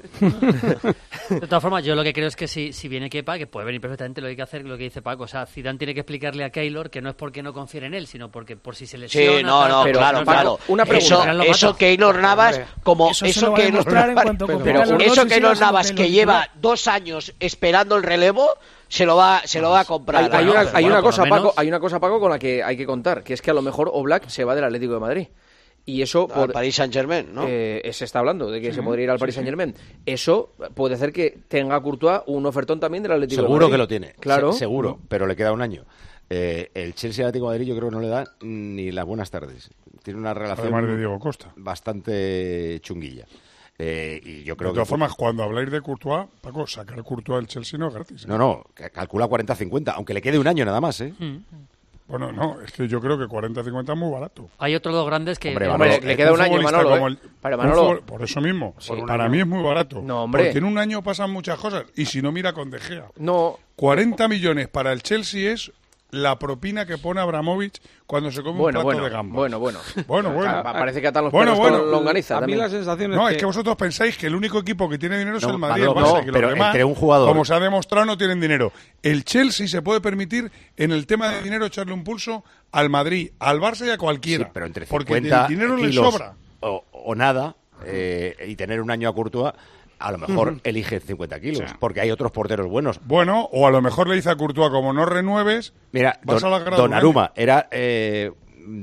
De todas formas, yo lo que creo es que si, si viene Kepa, que puede venir perfectamente, lo que hay que hacer lo que dice Paco. O sea, Zidane tiene que explicarle a Keylor que no es porque no confíe en él, sino porque por si se lesiona... Sí, no, tal, no, pero- claro, no, claro. una pregunta. Eso, Lo eso mata. Keylor Navas, como Eso se eso lo va a Keylor demostrar en Navas, cuanto pero- compitan los eso dos y Keylor sigas Navas en que los lleva titulares. dos años esperando el relevo, se lo va, se lo va a comprar. Hay, hay bueno, una, pero hay bueno, una por cosa, lo menos- Paco, hay una cosa, Paco, con la que hay que contar, que es que a lo mejor Oblak se va del Atlético de Madrid. Y eso Al por, Paris Saint-Germain, ¿no? eh, se está hablando de que se podría ir al Paris Saint-Germain. Eso puede hacer que tenga Courtois un ofertón también del Atlético de Seguro Madrid. que lo tiene. Claro. Se- seguro, pero le queda un año. Eh, el Chelsea Atlético de Madrid yo creo que no le da ni las buenas tardes. Tiene una relación Además de Diego Costa. bastante chunguilla. Eh, y yo creo De todas que formas, cuando habláis de Courtois, Paco, sacar Courtois del Chelsea no es gratis. ¿eh? no, no, ca- calcula cuarenta cincuenta, aunque le quede un año nada más, ¿eh? Bueno, no, es que yo creo que cuarenta cincuenta es muy barato. Hay otros dos grandes que... Hombre, que- Hombre, Manolo, le eh, queda un, año, futbolista Manolo. como ¿eh? el- Para un Manolo. futbol- por eso mismo, Sí. para mí es muy barato. No, hombre. Porque en un año pasan muchas cosas. Y si no, mira con De Gea. No, cuarenta millones para el Chelsea es la propina que pone Abramovich cuando se come bueno, un plato bueno, de gambas. bueno, bueno. Bueno, bueno. Pa- Parece que atan los Bueno, perros bueno. con longaniza A mí también. la sensación es No, que... es que vosotros pensáis que el único equipo que tiene dinero es No, el Madrid, Manolo, el Barça, no, que pero los demás, entre un jugador- como se ha demostrado, no tienen dinero. El Chelsea se puede permitir, en el tema de dinero, echarle un pulso al Madrid, al Barça y a cualquiera. Sí, pero entre porque cincuenta el dinero le kilos sobra. O, o nada, eh, y tener un año a Courtois, a lo mejor elige cincuenta kilos, Sí. porque hay otros porteros buenos. Bueno, o a lo mejor le dice a Courtois, como no renueves, Mira, vas don, a la grada de un Donnarumma año. era eh,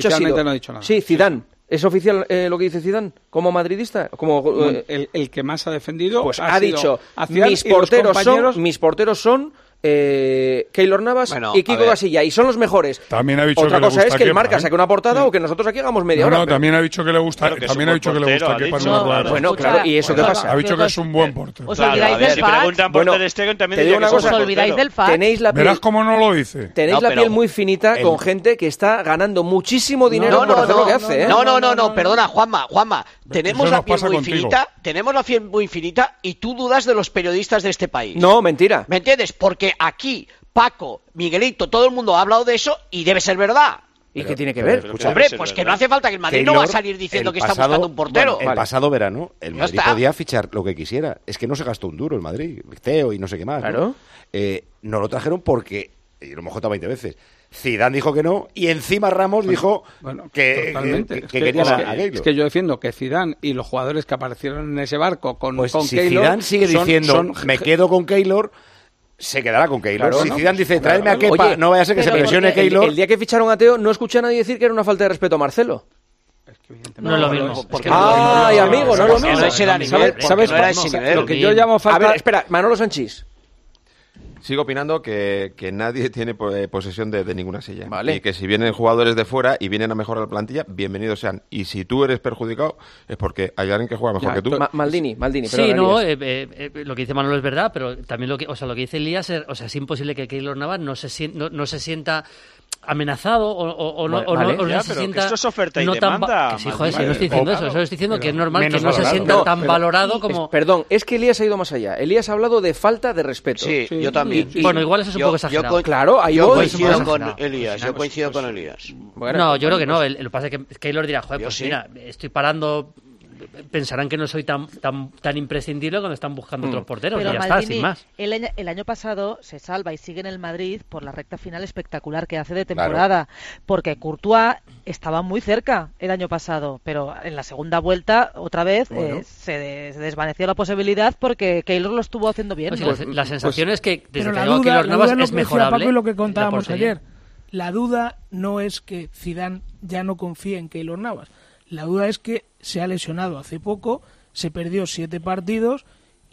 dicho ha sido... no ha dicho nada. Sí, Zidane. ¿Es oficial eh, lo que dice Zidane como madridista? Como, eh, el, el que más ha defendido pues ha, ha sido dicho, a Zidane mis y los porteros, compañeros- son, mis porteros son eh, Keylor Navas Bueno, y a Kiko ver. Casilla, y son los mejores. También ha dicho Otra que le cosa gusta es que el Kepa, Marca ¿eh? saque una portada o que nosotros aquí hagamos media No, hora. no, pero- también ha dicho que le gusta, Claro que es también un ha dicho que buen le gusta portero, Kepa ha en dicho. una rueda de Bueno, prensa. claro, ¿y eso qué Escucha, pasa? Ha dicho que es un buen portero. Os Claro, olvidáis a ver, del si fact. preguntan por Bueno, Ter Stegen también te digo diría una que es un cosa, buen Os olvidáis portero. del fact. Tenéis la piel, Verás cómo no lo dice. tenéis No, la pero piel muy finita el- con gente que está ganando muchísimo dinero No, por no, hacer no, lo que hace, ¿eh? no, no, no, no, perdona, Juanma, Juanma, tenemos Eso la nos piel pasa muy contigo. finita, tenemos la piel muy finita y tú dudas de los periodistas de este país. No, mentira. ¿Me entiendes? Porque aquí Paco, Miguelito, todo el mundo ha hablado de eso y debe ser verdad. ¿Y qué tiene que pero ver? escucha, Hombre, debe ser pues que verdad. no hace falta que el Madrid no va a salir diciendo el que está pasado- buscando un portero. bueno, el pasado verano, el Ya Madrid está. podía fichar lo que quisiera. Es que no se gastó un duro el Madrid. Ceo y no sé qué más. ¿no? Claro. Eh, no lo trajeron porque, y lo hemos contado veinte veces, Zidane dijo que no y encima Ramos dijo Bueno, que, totalmente. que, Es que que- querían es a, que- a Keylor. es que yo defiendo que Zidane y los jugadores que aparecieron en ese barco con, Pues con si Keylor Zidane sigue son- diciendo son- me quedo con Keylor, se quedará con Keylor. Claro, si ¿no? Zidane dice Claro, tráeme a claro. Kepa, Oye, no vaya a ser que se pero presione porque El, Keylor. el día que ficharon a Teo no escuché a nadie decir que era una falta de respeto a Marcelo. No es lo mismo. porque Es que no es lo mismo. Ay, amigo, no es lo Porque mismo. no es el nivel, ¿Sabes? porque ¿Sabes? no era No, ese o sea, nivel. lo que yo llamo A falta... ver, espera, Manolo Sanchís. Sigo opinando que, que nadie tiene po- eh, posesión de, de ninguna silla. Vale. Y que si vienen jugadores de fuera y vienen a mejorar la plantilla, bienvenidos sean. Y si tú eres perjudicado, es porque hay alguien que juega mejor Ya, que tú. Ma- Maldini, Maldini. Sí, perdona, no, Elías. eh, eh, eh, lo que dice Manolo es verdad, pero también lo que, o sea, lo que dice Elías, es, o sea, es imposible que Keylor Navas no se sienta, no, no se sienta amenazado o, o, o no, Vale, o no, vale. o no Ya, se pero que sienta esto es oferta y no tan va- demanda, que sí, joder, si Maldini. no estoy diciendo Oh, eso, solo estoy diciendo pero que es normal que menos no se valorado. sienta No, tan pero- valorado Es- como... perdón, es que Elías ha ido más allá. Elías ha hablado de falta de respeto. Sí, Sí. yo también. Y- bueno, igual eso es un Yo- poco yo exagerado. con- Claro, ahí yo voy. coincido Bueno, con no, Elías, pues, yo coincido con Elías. Bueno, no, pues, yo creo que bueno. no. El- Lo que pasa es que Keylor dirá, joder, Yo pues sí. mira, estoy parando... Pensarán que no soy tan tan tan imprescindible cuando están buscando otros porteros. Pero y ya está, Maldini, sin más. El, año, el año pasado se salva y sigue en el Madrid por la recta final espectacular que hace de temporada. Porque Courtois estaba muy cerca el año pasado, pero en la segunda vuelta, otra vez, Bueno. eh, se, de- se desvaneció la posibilidad porque Keylor lo estuvo haciendo bien. Pues sí, ¿no? la, la sensación es que desde Pero que la llegó duda, Keylor la Navas duda es lo es que decía mejorable. Paco y lo que la contábamos portería. ayer. La duda no es que Zidane ya no confíe en Keylor Navas. La duda es que se ha lesionado hace poco, se perdió siete partidos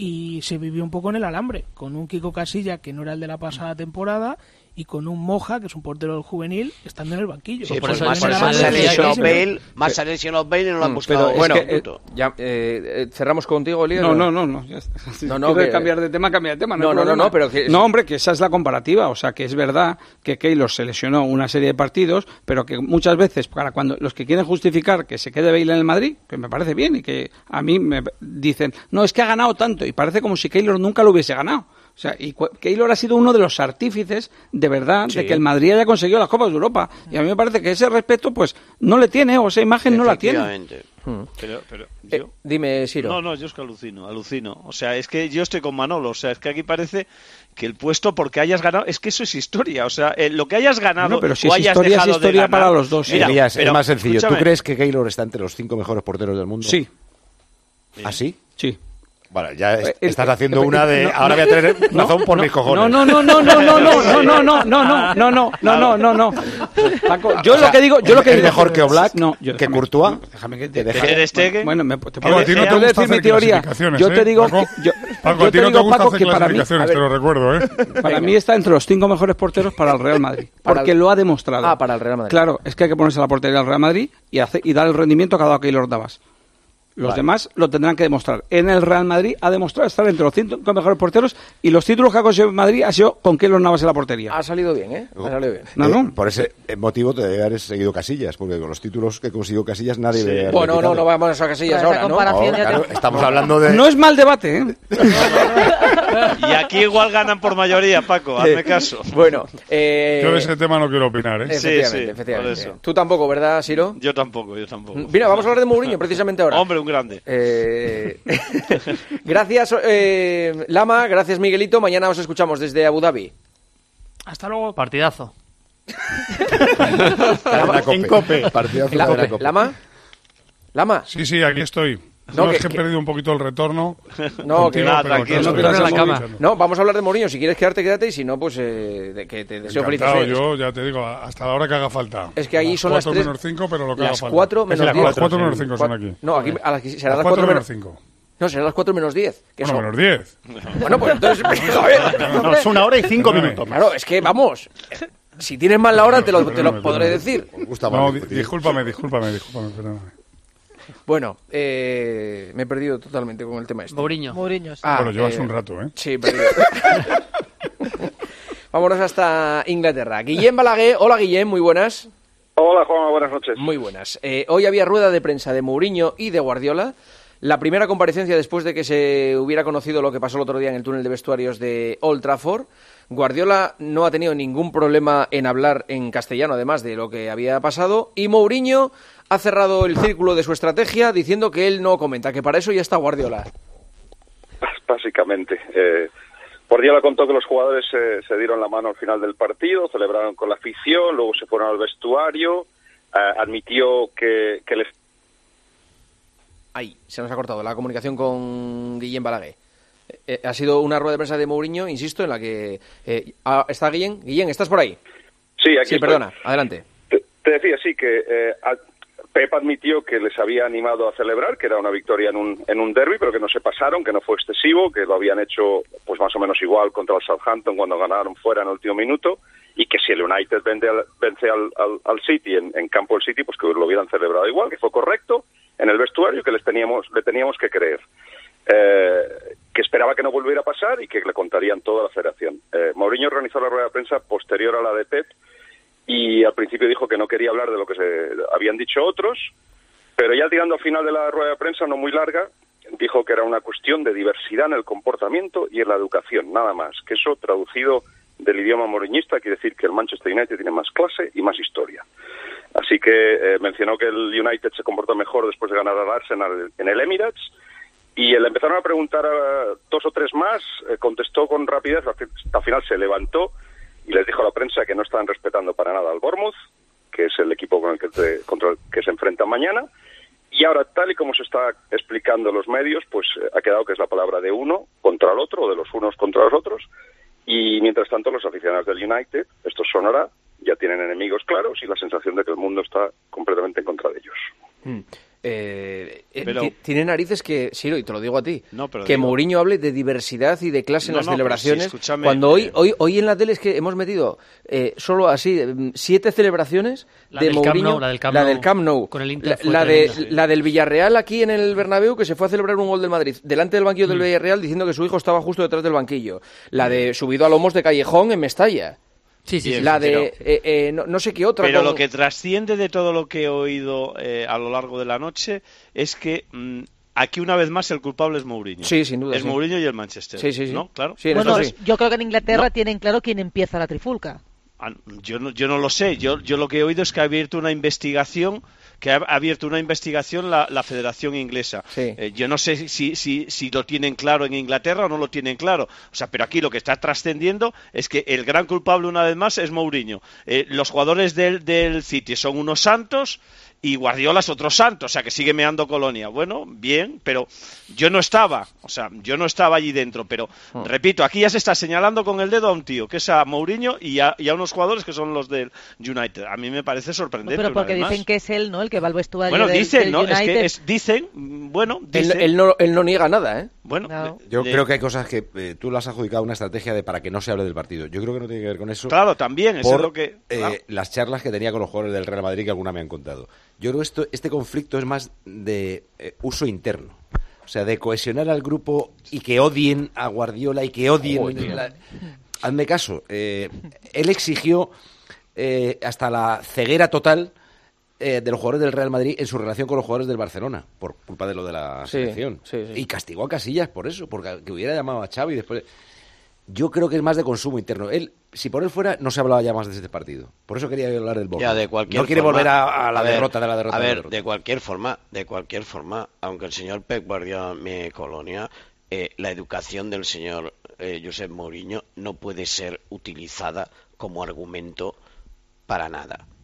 y se vivió un poco en el alambre, con un Kiko Casilla que no era el de la pasada temporada y con un Moja, que es un portero del juvenil, estando en el banquillo. Sí, por pues eso- más, por eso más se ha decía lesionado que- Bale, más se ha lesionado Bale y no lo han Mm, buscado. pero es Bueno, que, un minuto. ya, eh, eh, cerramos contigo, Elías. No, no, no, no, ya está. Si No, no, quieres que- cambiar de tema, cambia de tema. No, hay no, no, problema. no, pero que- No, hombre, que esa es la comparativa. O sea, que es verdad que Keylor se lesionó una serie de partidos, pero que muchas veces, para cuando los que quieren justificar que se quede Bale en el Madrid, que me parece bien, y que a mí me dicen, no, es que ha ganado tanto, y parece como si Keylor nunca lo hubiese ganado. O sea, y cu- Keylor ha sido uno de los artífices, de verdad, Sí. de que el Madrid haya conseguido las Copas de Europa. Y a mí me parece que ese respeto, pues, no le tiene, o esa imagen no la tiene. Efectivamente. Pero, pero, Eh, yo- dime, Siro. No, no, yo es que alucino, alucino. O sea, es que yo estoy con Manolo. O sea, es que aquí parece que el puesto porque hayas ganado, es que eso es historia. O sea, eh, lo que hayas ganado Bueno, pero si o es hayas historia, es dejado de historia ganar- para los dos. Mira, Elías, pero, es más sencillo. ¿Tú escúchame, crees que Keylor está entre los cinco mejores porteros del mundo? Sí, ¿Ah, sí? sí. Bueno, ya es- Eh, estás eh, haciendo eh, una de... no, ahora no, voy a tener razón por no, mis cojones. No, no, no, no, no, no, no, no, no, no, no, no, no, no, no, no, no. Paco, yo O sea, lo que digo, yo lo que ¿es digo mejor que Oblak? no, yo, ¿Que déjame- Courtois? no, déjame que ¿Que te deja- Ter Stegen? Bueno, me, te Paco, a ti no te puedo gusta decir mi hacer teoría. clasificaciones, Yo ¿eh? te digo, Paco, que- yo, Paco, yo a ti te no te digo, gusta Paco, hacer que para mí, clasificaciones, te lo recuerdo, ¿eh? para mí está entre los cinco mejores porteros para el Real Madrid, Para porque el- lo ha demostrado. Ah, para el Real Madrid. Claro, es que hay que ponerse a la portería del Real Madrid y, hace, y dar el rendimiento que ha dado Keylor Navas. Los Vale. demás lo tendrán que demostrar. En el Real Madrid ha demostrado estar entre los cinco mejores porteros y los títulos que ha conseguido en Madrid ha sido con Keylor Navas en la portería. Ha salido bien, ¿eh? Ha salido bien. No, Eh, no. Por ese motivo te debe haber seguido Casillas, porque con los títulos que consiguió Casillas nadie debe haberle Bueno, no, quitado. no vamos a Casillas Pero esa ahora, ¿no? comparación No, ya claro, te- estamos hablando de... No es mal debate, ¿eh? Y aquí igual ganan por mayoría, Paco, hazme caso. Bueno, eh... Yo de ese tema no quiero opinar, ¿eh? Efectivamente, Sí, sí, efectivamente. por eso. Tú tampoco, ¿verdad, Siro? Yo tampoco, yo tampoco. Mira, vamos a hablar de Mourinho precisamente ahora. Hombre, un grande. Eh, gracias, eh, Lama, gracias, Miguelito. Mañana os escuchamos desde Abu Dhabi. Hasta luego. Partidazo. La Cope. En Cope. Partidazo La- de la Cope. ¿Lama? ¿Lama? Sí, sí, aquí estoy. No, No, es que- que he que- perdido un poquito el retorno. No, que contigo, nada, pero tranquilo, claro, no pierdas estamos la cama. luchando. No, vamos a hablar de Mourinho. Si quieres quedarte, quédate. Y si no, pues eh, de- que te deseo Encantado, felices. yo ya te digo, hasta la hora que haga falta. Es que ahí Las son las cuatro tres- menos cinco, pero lo que haga las falta. cuatro menos diez. Las cuatro menos cinco son aquí. No, aquí a las, será Las las cuatro cuatro menos menos cinco. No, serán las cuatro menos diez. Que Bueno, son- menos diez. Bueno, pues entonces. joder, No, es una hora y cinco Perdóname. minutos. Claro, es que vamos. Si tienes mal la hora, te lo, te lo podré decir. No, di- discúlpame, discúlpame, discúlpame, perdóname. Bueno, eh, me he perdido totalmente con el tema este. Mourinho. Mourinho, sí. Ah, Bueno, llevas eh, un rato, ¿eh? Sí, perdido. Vámonos hasta Inglaterra. Guillem Balaguer. Hola, Guillem, muy buenas. Hola, Juanma, buenas noches. Muy buenas. Eh, hoy había rueda de prensa de Mourinho y de Guardiola. La primera comparecencia después de que se hubiera conocido lo que pasó el otro día en el túnel de vestuarios de Old Trafford. Guardiola no ha tenido ningún problema en hablar en castellano, además de lo que había pasado. Y Mourinho ha cerrado el círculo de su estrategia diciendo que él no comenta, que para eso ya está Guardiola. Básicamente. Eh, Guardiola contó que los jugadores eh, se dieron la mano al final del partido, celebraron con la afición, luego se fueron al vestuario, eh, admitió que, que les... Ahí, se nos ha cortado la comunicación con Guillem Balaguer. Eh, eh, ha sido una rueda de prensa de Mourinho, insisto, en la que... Eh, ah, ¿Está Guillem? Guillem, ¿estás por ahí? Sí, aquí Sí, estoy. perdona, adelante. Te, te decía, sí, que eh, a- Pep admitió que les había animado a celebrar, que era una victoria en un, en un derby, pero que no se pasaron, que no fue excesivo, que lo habían hecho pues más o menos igual contra el Southampton cuando ganaron fuera en el último minuto, y que si el United vende al- vence al, al, al City en, en campo del City, pues que lo hubieran celebrado igual, que fue correcto en el vestuario, que les teníamos, le teníamos que creer. Eh, que esperaba que no volviera a pasar y que le contarían toda la federación. Eh, Mourinho organizó la rueda de prensa posterior a la de Pep y al principio dijo que no quería hablar de lo que se habían dicho otros, pero ya tirando al final de la rueda de prensa, no muy larga, dijo que era una cuestión de diversidad en el comportamiento y en la educación, nada más. Que eso, traducido del idioma mourinhista, quiere decir que el Manchester United tiene más clase y más historia. Así que eh, mencionó que el United se comportó mejor después de ganar al Arsenal en el Emirates. Y le empezaron a preguntar a dos o tres más, eh, contestó con rapidez, al, fin- al final se levantó y les dijo a la prensa que no estaban respetando para nada al Bournemouth, que es el equipo con el que, te- contra el que se enfrentan mañana. Y ahora, tal y como se está explicando en los medios, pues eh, ha quedado que es la palabra de uno contra el otro, o de los unos contra los otros. Y mientras tanto, los aficionados del United, esto sonará, ya tienen enemigos claros y la sensación de que el mundo está completamente en contra de ellos. Mm. Eh, eh, Pero- ti- tiene narices que, Siro, y te lo digo a ti, No, pero que digo- Mourinho hable de diversidad y de clase en No, las no, pero celebraciones. sí, escúchame, cuando hoy, eh, hoy, hoy en la tele es que hemos metido eh, solo así mm, siete celebraciones La de del Camp Mourinho, Nou, la del Camp Nou. Camp Nou, Con el Inter la, fue la de, tremenda, sí. la del Villarreal aquí en el Bernabéu, que se fue a celebrar un gol del Madrid delante del banquillo Mm. del Villarreal diciendo que su hijo estaba justo detrás del banquillo. La de subido a lomos de Callejón en Mestalla. Sí, sí, sí. La de pero- eh, eh, no, no sé qué otra. Pero con- lo que trasciende de todo lo que he oído eh, a lo largo de la noche es que mm, aquí una vez más el culpable es Mourinho. Sí, sin duda, Es sí. Mourinho y el Manchester. Sí, sí, sí. ¿No? Claro. Sí, en Bueno, esto sí. yo creo que en Inglaterra No. tienen claro quién empieza la trifulca. Ah, Yo no, yo no lo sé. Yo, yo lo que he oído es que ha abierto una investigación, que ha abierto una investigación la, la Federación Inglesa. Sí. Eh, yo no sé si, si, si lo tienen claro en Inglaterra o no lo tienen claro. O sea, pero aquí lo que está trascendiendo es que el gran culpable una vez más es Mourinho. Eh, los jugadores del, del City son unos santos y Guardiola es otro santo, o sea, que sigue meando Colonia. Bueno, bien, pero yo no estaba, o sea, yo no estaba allí dentro, pero Oh. repito, aquí ya se está señalando con el dedo a un tío, que es a Mourinho y a, y a unos jugadores que son los del United. A mí me parece sorprendente. Pero una porque vez dicen más. que es él, ¿no? El que va al vestuario Bueno, del, dicen, del ¿no? Es United. que es- dicen, mm, bueno, Él, dicen. él no, él no niega nada, ¿eh? Bueno, No. Yo de- creo que hay cosas que eh, tú las has adjudicado a una estrategia de para que no se hable del partido. Yo creo que no tiene que ver con eso. Claro, también, eso por es lo que... eh, claro. las charlas que tenía con los jugadores del Real Madrid que alguna me han contado. Yo creo que esto, este conflicto es más de eh, uso interno. O sea, de cohesionar al grupo y que odien a Guardiola y que odien... Joder. la- Hazme caso. eh, él exigió eh, hasta la ceguera total eh, de los jugadores del Real Madrid en su relación con los jugadores del Barcelona, por culpa de lo de la Sí, selección. sí, sí. Y castigó a Casillas por eso, porque que hubiera llamado a Xavi después... Yo creo que es más de consumo interno. Él, si por él fuera, no se hablaba ya más de este partido. Por eso quería hablar del Bournemouth. Ya, de cualquier No quiere forma, volver a, a la ver, derrota de la derrota. A de la ver, derrota. de cualquier forma, de cualquier forma, aunque el señor Pep Guardiola me colonia, eh, la educación del señor eh, Josep Mourinho no puede ser utilizada como argumento para nada.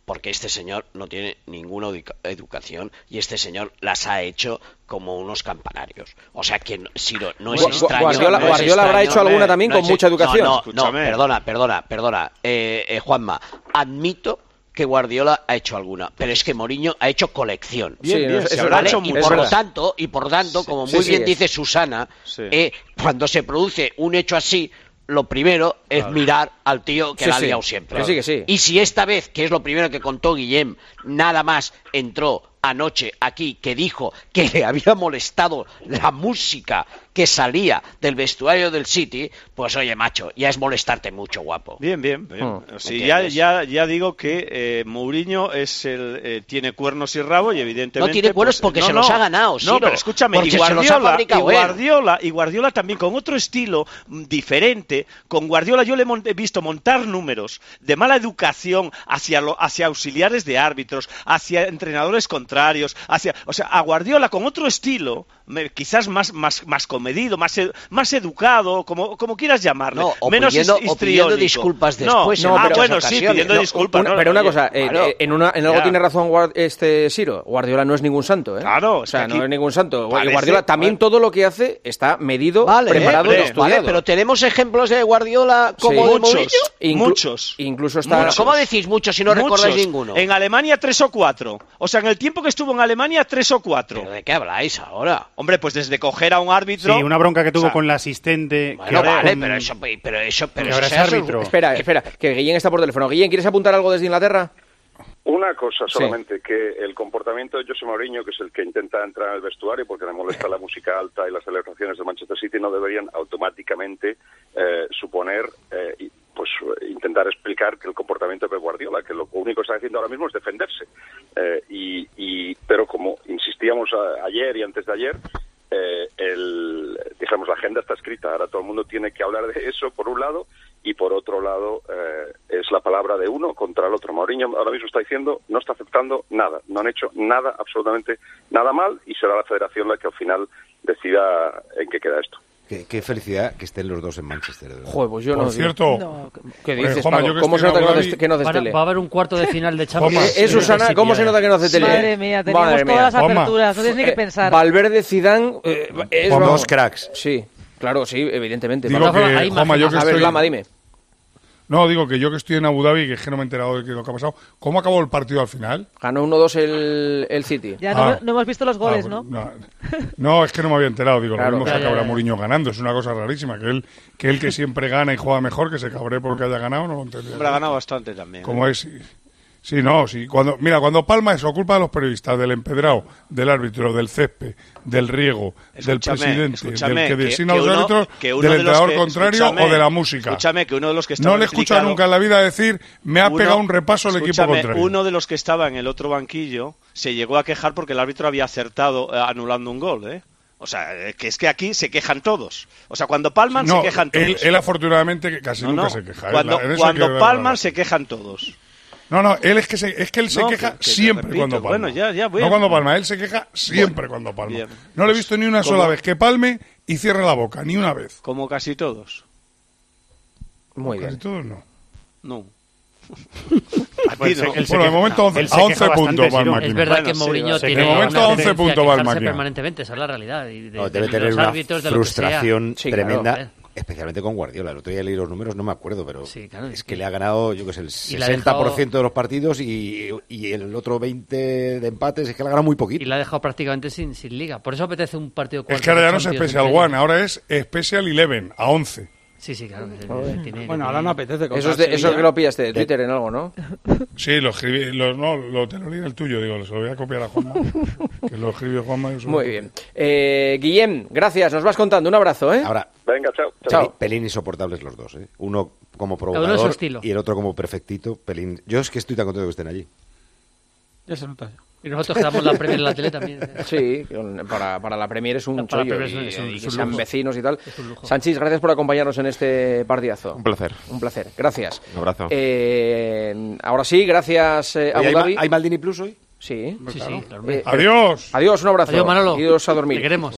porque este señor no tiene ninguna educa- educación y este señor las ha hecho como unos campanarios. O sea que no, Siro, no es Gu- extraño. Guardiola, no es Guardiola habrá extraño, hecho alguna no también es- con mucha educación. No, no, no, Escúchame. perdona, perdona, perdona. Eh, eh, Juanma, admito que Guardiola ha hecho alguna, pero es que Mourinho ha hecho colección. Bien, Sí, bien, eso- se eso habrá ¿Vale? hecho Y mucho. por lo tanto, y por tanto, como Sí, muy sí, bien es. dice Susana, Sí. eh, cuando se produce un hecho así, lo primero es Claro. mirar al tío que Sí, la ha sí. liado siempre. Que sí, que sí. Y si esta vez, que es lo primero que contó Guillem, nada más entró anoche aquí, que dijo que le había molestado la música que salía del vestuario del City, pues oye, macho, ya es molestarte mucho, guapo. Bien, bien. bien. Hmm. Sí, ya, ¿Entiendes? ya, ya digo que eh, Mourinho es el, eh, tiene cuernos y rabo y evidentemente... No tiene cuernos pues, porque no, se los no. ha ganado, No, Siro, pero escúchame, porque y se los ha Guardiola, y fabricado él. Guardiola, y Guardiola también con otro estilo mm, diferente. Con Guardiola yo le he mon- he visto montar números de mala educación hacia, lo- hacia auxiliares de árbitros, hacia entrenadores contrarios, hacia... O sea, a Guardiola con otro estilo, me- quizás más, más, más comedido, más, ed- más educado, como, como quieras llamarle. No, o menos pidiendo- his- o pidiendo histriónico. disculpas No, después no, en ah, muchas bueno, sí, ocasiones. pidiendo No, disculpas. Una- no, pero una oye, cosa, eh, claro. eh, en, una, en algo Ya. tiene razón Guard- este Siro. Guardiola no es ningún santo, ¿eh? Claro, o sea, es que aquí no es ningún santo. parece- Guardiola también vale. todo lo que hace está medido, Vale, preparado y eh, estudiado. vale, pero tenemos ejemplos de Guardiola como Sí. de Muchos, Mourinho. Inclu- muchos. Incluso está... Pero ¿cómo decís muchos si no recordáis Muchos. ninguno? En Alemania tres o cuatro. O sea, en el tiempo que estuvo en Alemania tres o cuatro. ¿Pero de qué habláis ahora? Hombre, pues desde coger a un árbitro... Sí, una bronca que tuvo O sea, con la asistente. Bueno, que ahora vale, con- pero eso, pero eso, pero que eso ahora es se hace- árbitro. Espera, espera, que Guillén está por teléfono. Guillén, ¿quieres apuntar algo desde Inglaterra? Una cosa solamente, que el comportamiento de José Mourinho, que es el que intenta entrar al vestuario porque le molesta la música alta y las celebraciones de Manchester City, no deberían automáticamente eh, suponer, eh, y, pues intentar explicar que el comportamiento de Pep Guardiola, que lo único que está haciendo ahora mismo es defenderse. Eh, y, y Pero como insistíamos a- ayer y antes de ayer, eh, el, digamos, la agenda está escrita. Ahora todo el mundo tiene que hablar de eso, por un lado, y por otro lado eh, es la palabra de uno contra el otro. Mourinho ahora mismo está diciendo, no está aceptando nada, no han hecho nada, absolutamente nada mal, y será la federación la que al final decida en qué queda esto. Qué, qué felicidad que estén los dos en Manchester. de verdad. Joder, pues yo Por no... cierto, No, ¿Qué Oye, dices, Juanma, Paco? yo que ¿Cómo se estoy nota en que no Abu haces- que no haces Va, tele? va a haber un cuarto de final de Champions. Juanma, Eh, eh, Susana, ¿cómo se nota que no hace tele? Madre mía, teníamos Madre todas mía. las Juanma. aperturas, no tienes ni que Eh, pensar. Valverde, Zidane... eh, es, Con vamos, dos cracks. Sí, claro, sí, evidentemente. digo Vamos a- que, hay Juanma, yo que a ver, estoy... Lama, dime. No, digo que yo que estoy en Abu Dhabi, que es que no me he enterado de qué- lo que ha pasado. ¿Cómo acabó el partido al final? Ganó uno dos el, el City. Ya no, Ah. no hemos visto los goles, Ah, ¿no? no, no, es que no me había enterado. Digo, Claro. lo mismo Ya, que ya, acabará ya. Mourinho ganando. Es una cosa rarísima. Que él, que él que siempre gana y juega mejor, que se cabre porque haya ganado, no lo entendía. Hombre, ha ganado bastante también. Como ¿eh? es... Sí, sí, no, sí. Cuando, mira, cuando palma eso, culpa de los periodistas, del empedrado, del árbitro, del césped, del riego, del Escúchame, presidente, escúchame, del que designa a los uno- árbitros, que uno del de los entrenador que- contrario escúchame, o de la música. Escúchame, que uno de los que No estaba le he escuchado implicado- nunca en la vida decir, me ha Uno- pegado un repaso el equipo escúchame, contrario. Uno de los que estaba en el otro banquillo se llegó a quejar porque el árbitro había acertado eh, anulando un gol, ¿eh? O sea, eh, que es que aquí se quejan todos. O sea, cuando palman No, se quejan todos. él, él afortunadamente que casi No, nunca no. se queja. ¿eh? Cuando, La- en eso cuando hay que dar palman la- se quejan todos. No, no, él es que se, es que él se No, queja que- que te siempre repito. cuando palma. Bueno, ya, ya, bueno. No cuando palma, él se queja siempre Bueno, cuando palma. bien. No le he visto ni una ¿Cómo? sola vez que palme y cierre la boca, ni una vez. Como casi todos. Muy Casi bien. todos no. No. Pues Aquí no. él se Bueno, de queja- momento once- él se a queja once bastante, puntos va el Siro. máquina. Es verdad Bueno, que sí, Mourinho o sea, tiene de momento una once tendencia puntos a va el quejarse máquina. permanentemente, esa es la realidad. Y de- No, de debe los tener una árbitros, de lo que sea. frustración Sí, claro, tremenda, joder. especialmente con Guardiola. El otro día leí los números, no me acuerdo, pero Sí, claro, es es que que- le ha ganado, yo que sé, el Y le ha sesenta por ciento dejado- de los partidos y, y el otro veinte de empates, es que le ha ganado muy poquito. Y la ha dejado prácticamente sin, sin liga. Por eso apetece un partido Es cuartos que ahora ya de no es Champions Special entre One, ellos. ahora es Special Eleven, a once. Sí, sí, claro. Tiene- Bueno, ahora no apetece. Eso, contra es de- el eso Sevilla. que lo pillaste de Twitter en algo, ¿no? Sí, lo escribí, lo, no, lo, te lo leí en el tuyo, digo, se lo voy a copiar a Juanma. Que lo escribió Juanma. y yo Muy bien. Eh, Guillem, gracias. Nos vas contando. Un abrazo, ¿eh? Ahora, Venga, chao. Chao. pelín insoportables los dos, ¿eh? Uno como uno de su provocador estilo. y el otro como perfectito. Pelín. Yo es que estoy tan contento de que estén allí. Ya se nota. Y nosotros que damos la Premier en la tele también. Sí, con- para, para la Premier es un Para la chollo Premier es un- y, es un- y es que un sean lujo. vecinos y tal. Es un lujo. Sanchis, gracias por acompañarnos en este partidazo. Un placer. Un placer, gracias. Un abrazo. Eh, ahora sí, gracias eh, Oye, Abu ¿hay, Dhabi. ma- ¿hay Maldini Plus hoy? Sí. Sí, sí, claro. Eh, Adiós. Adiós, un abrazo. Adiós, Manolo. Idos a dormir. Te queremos.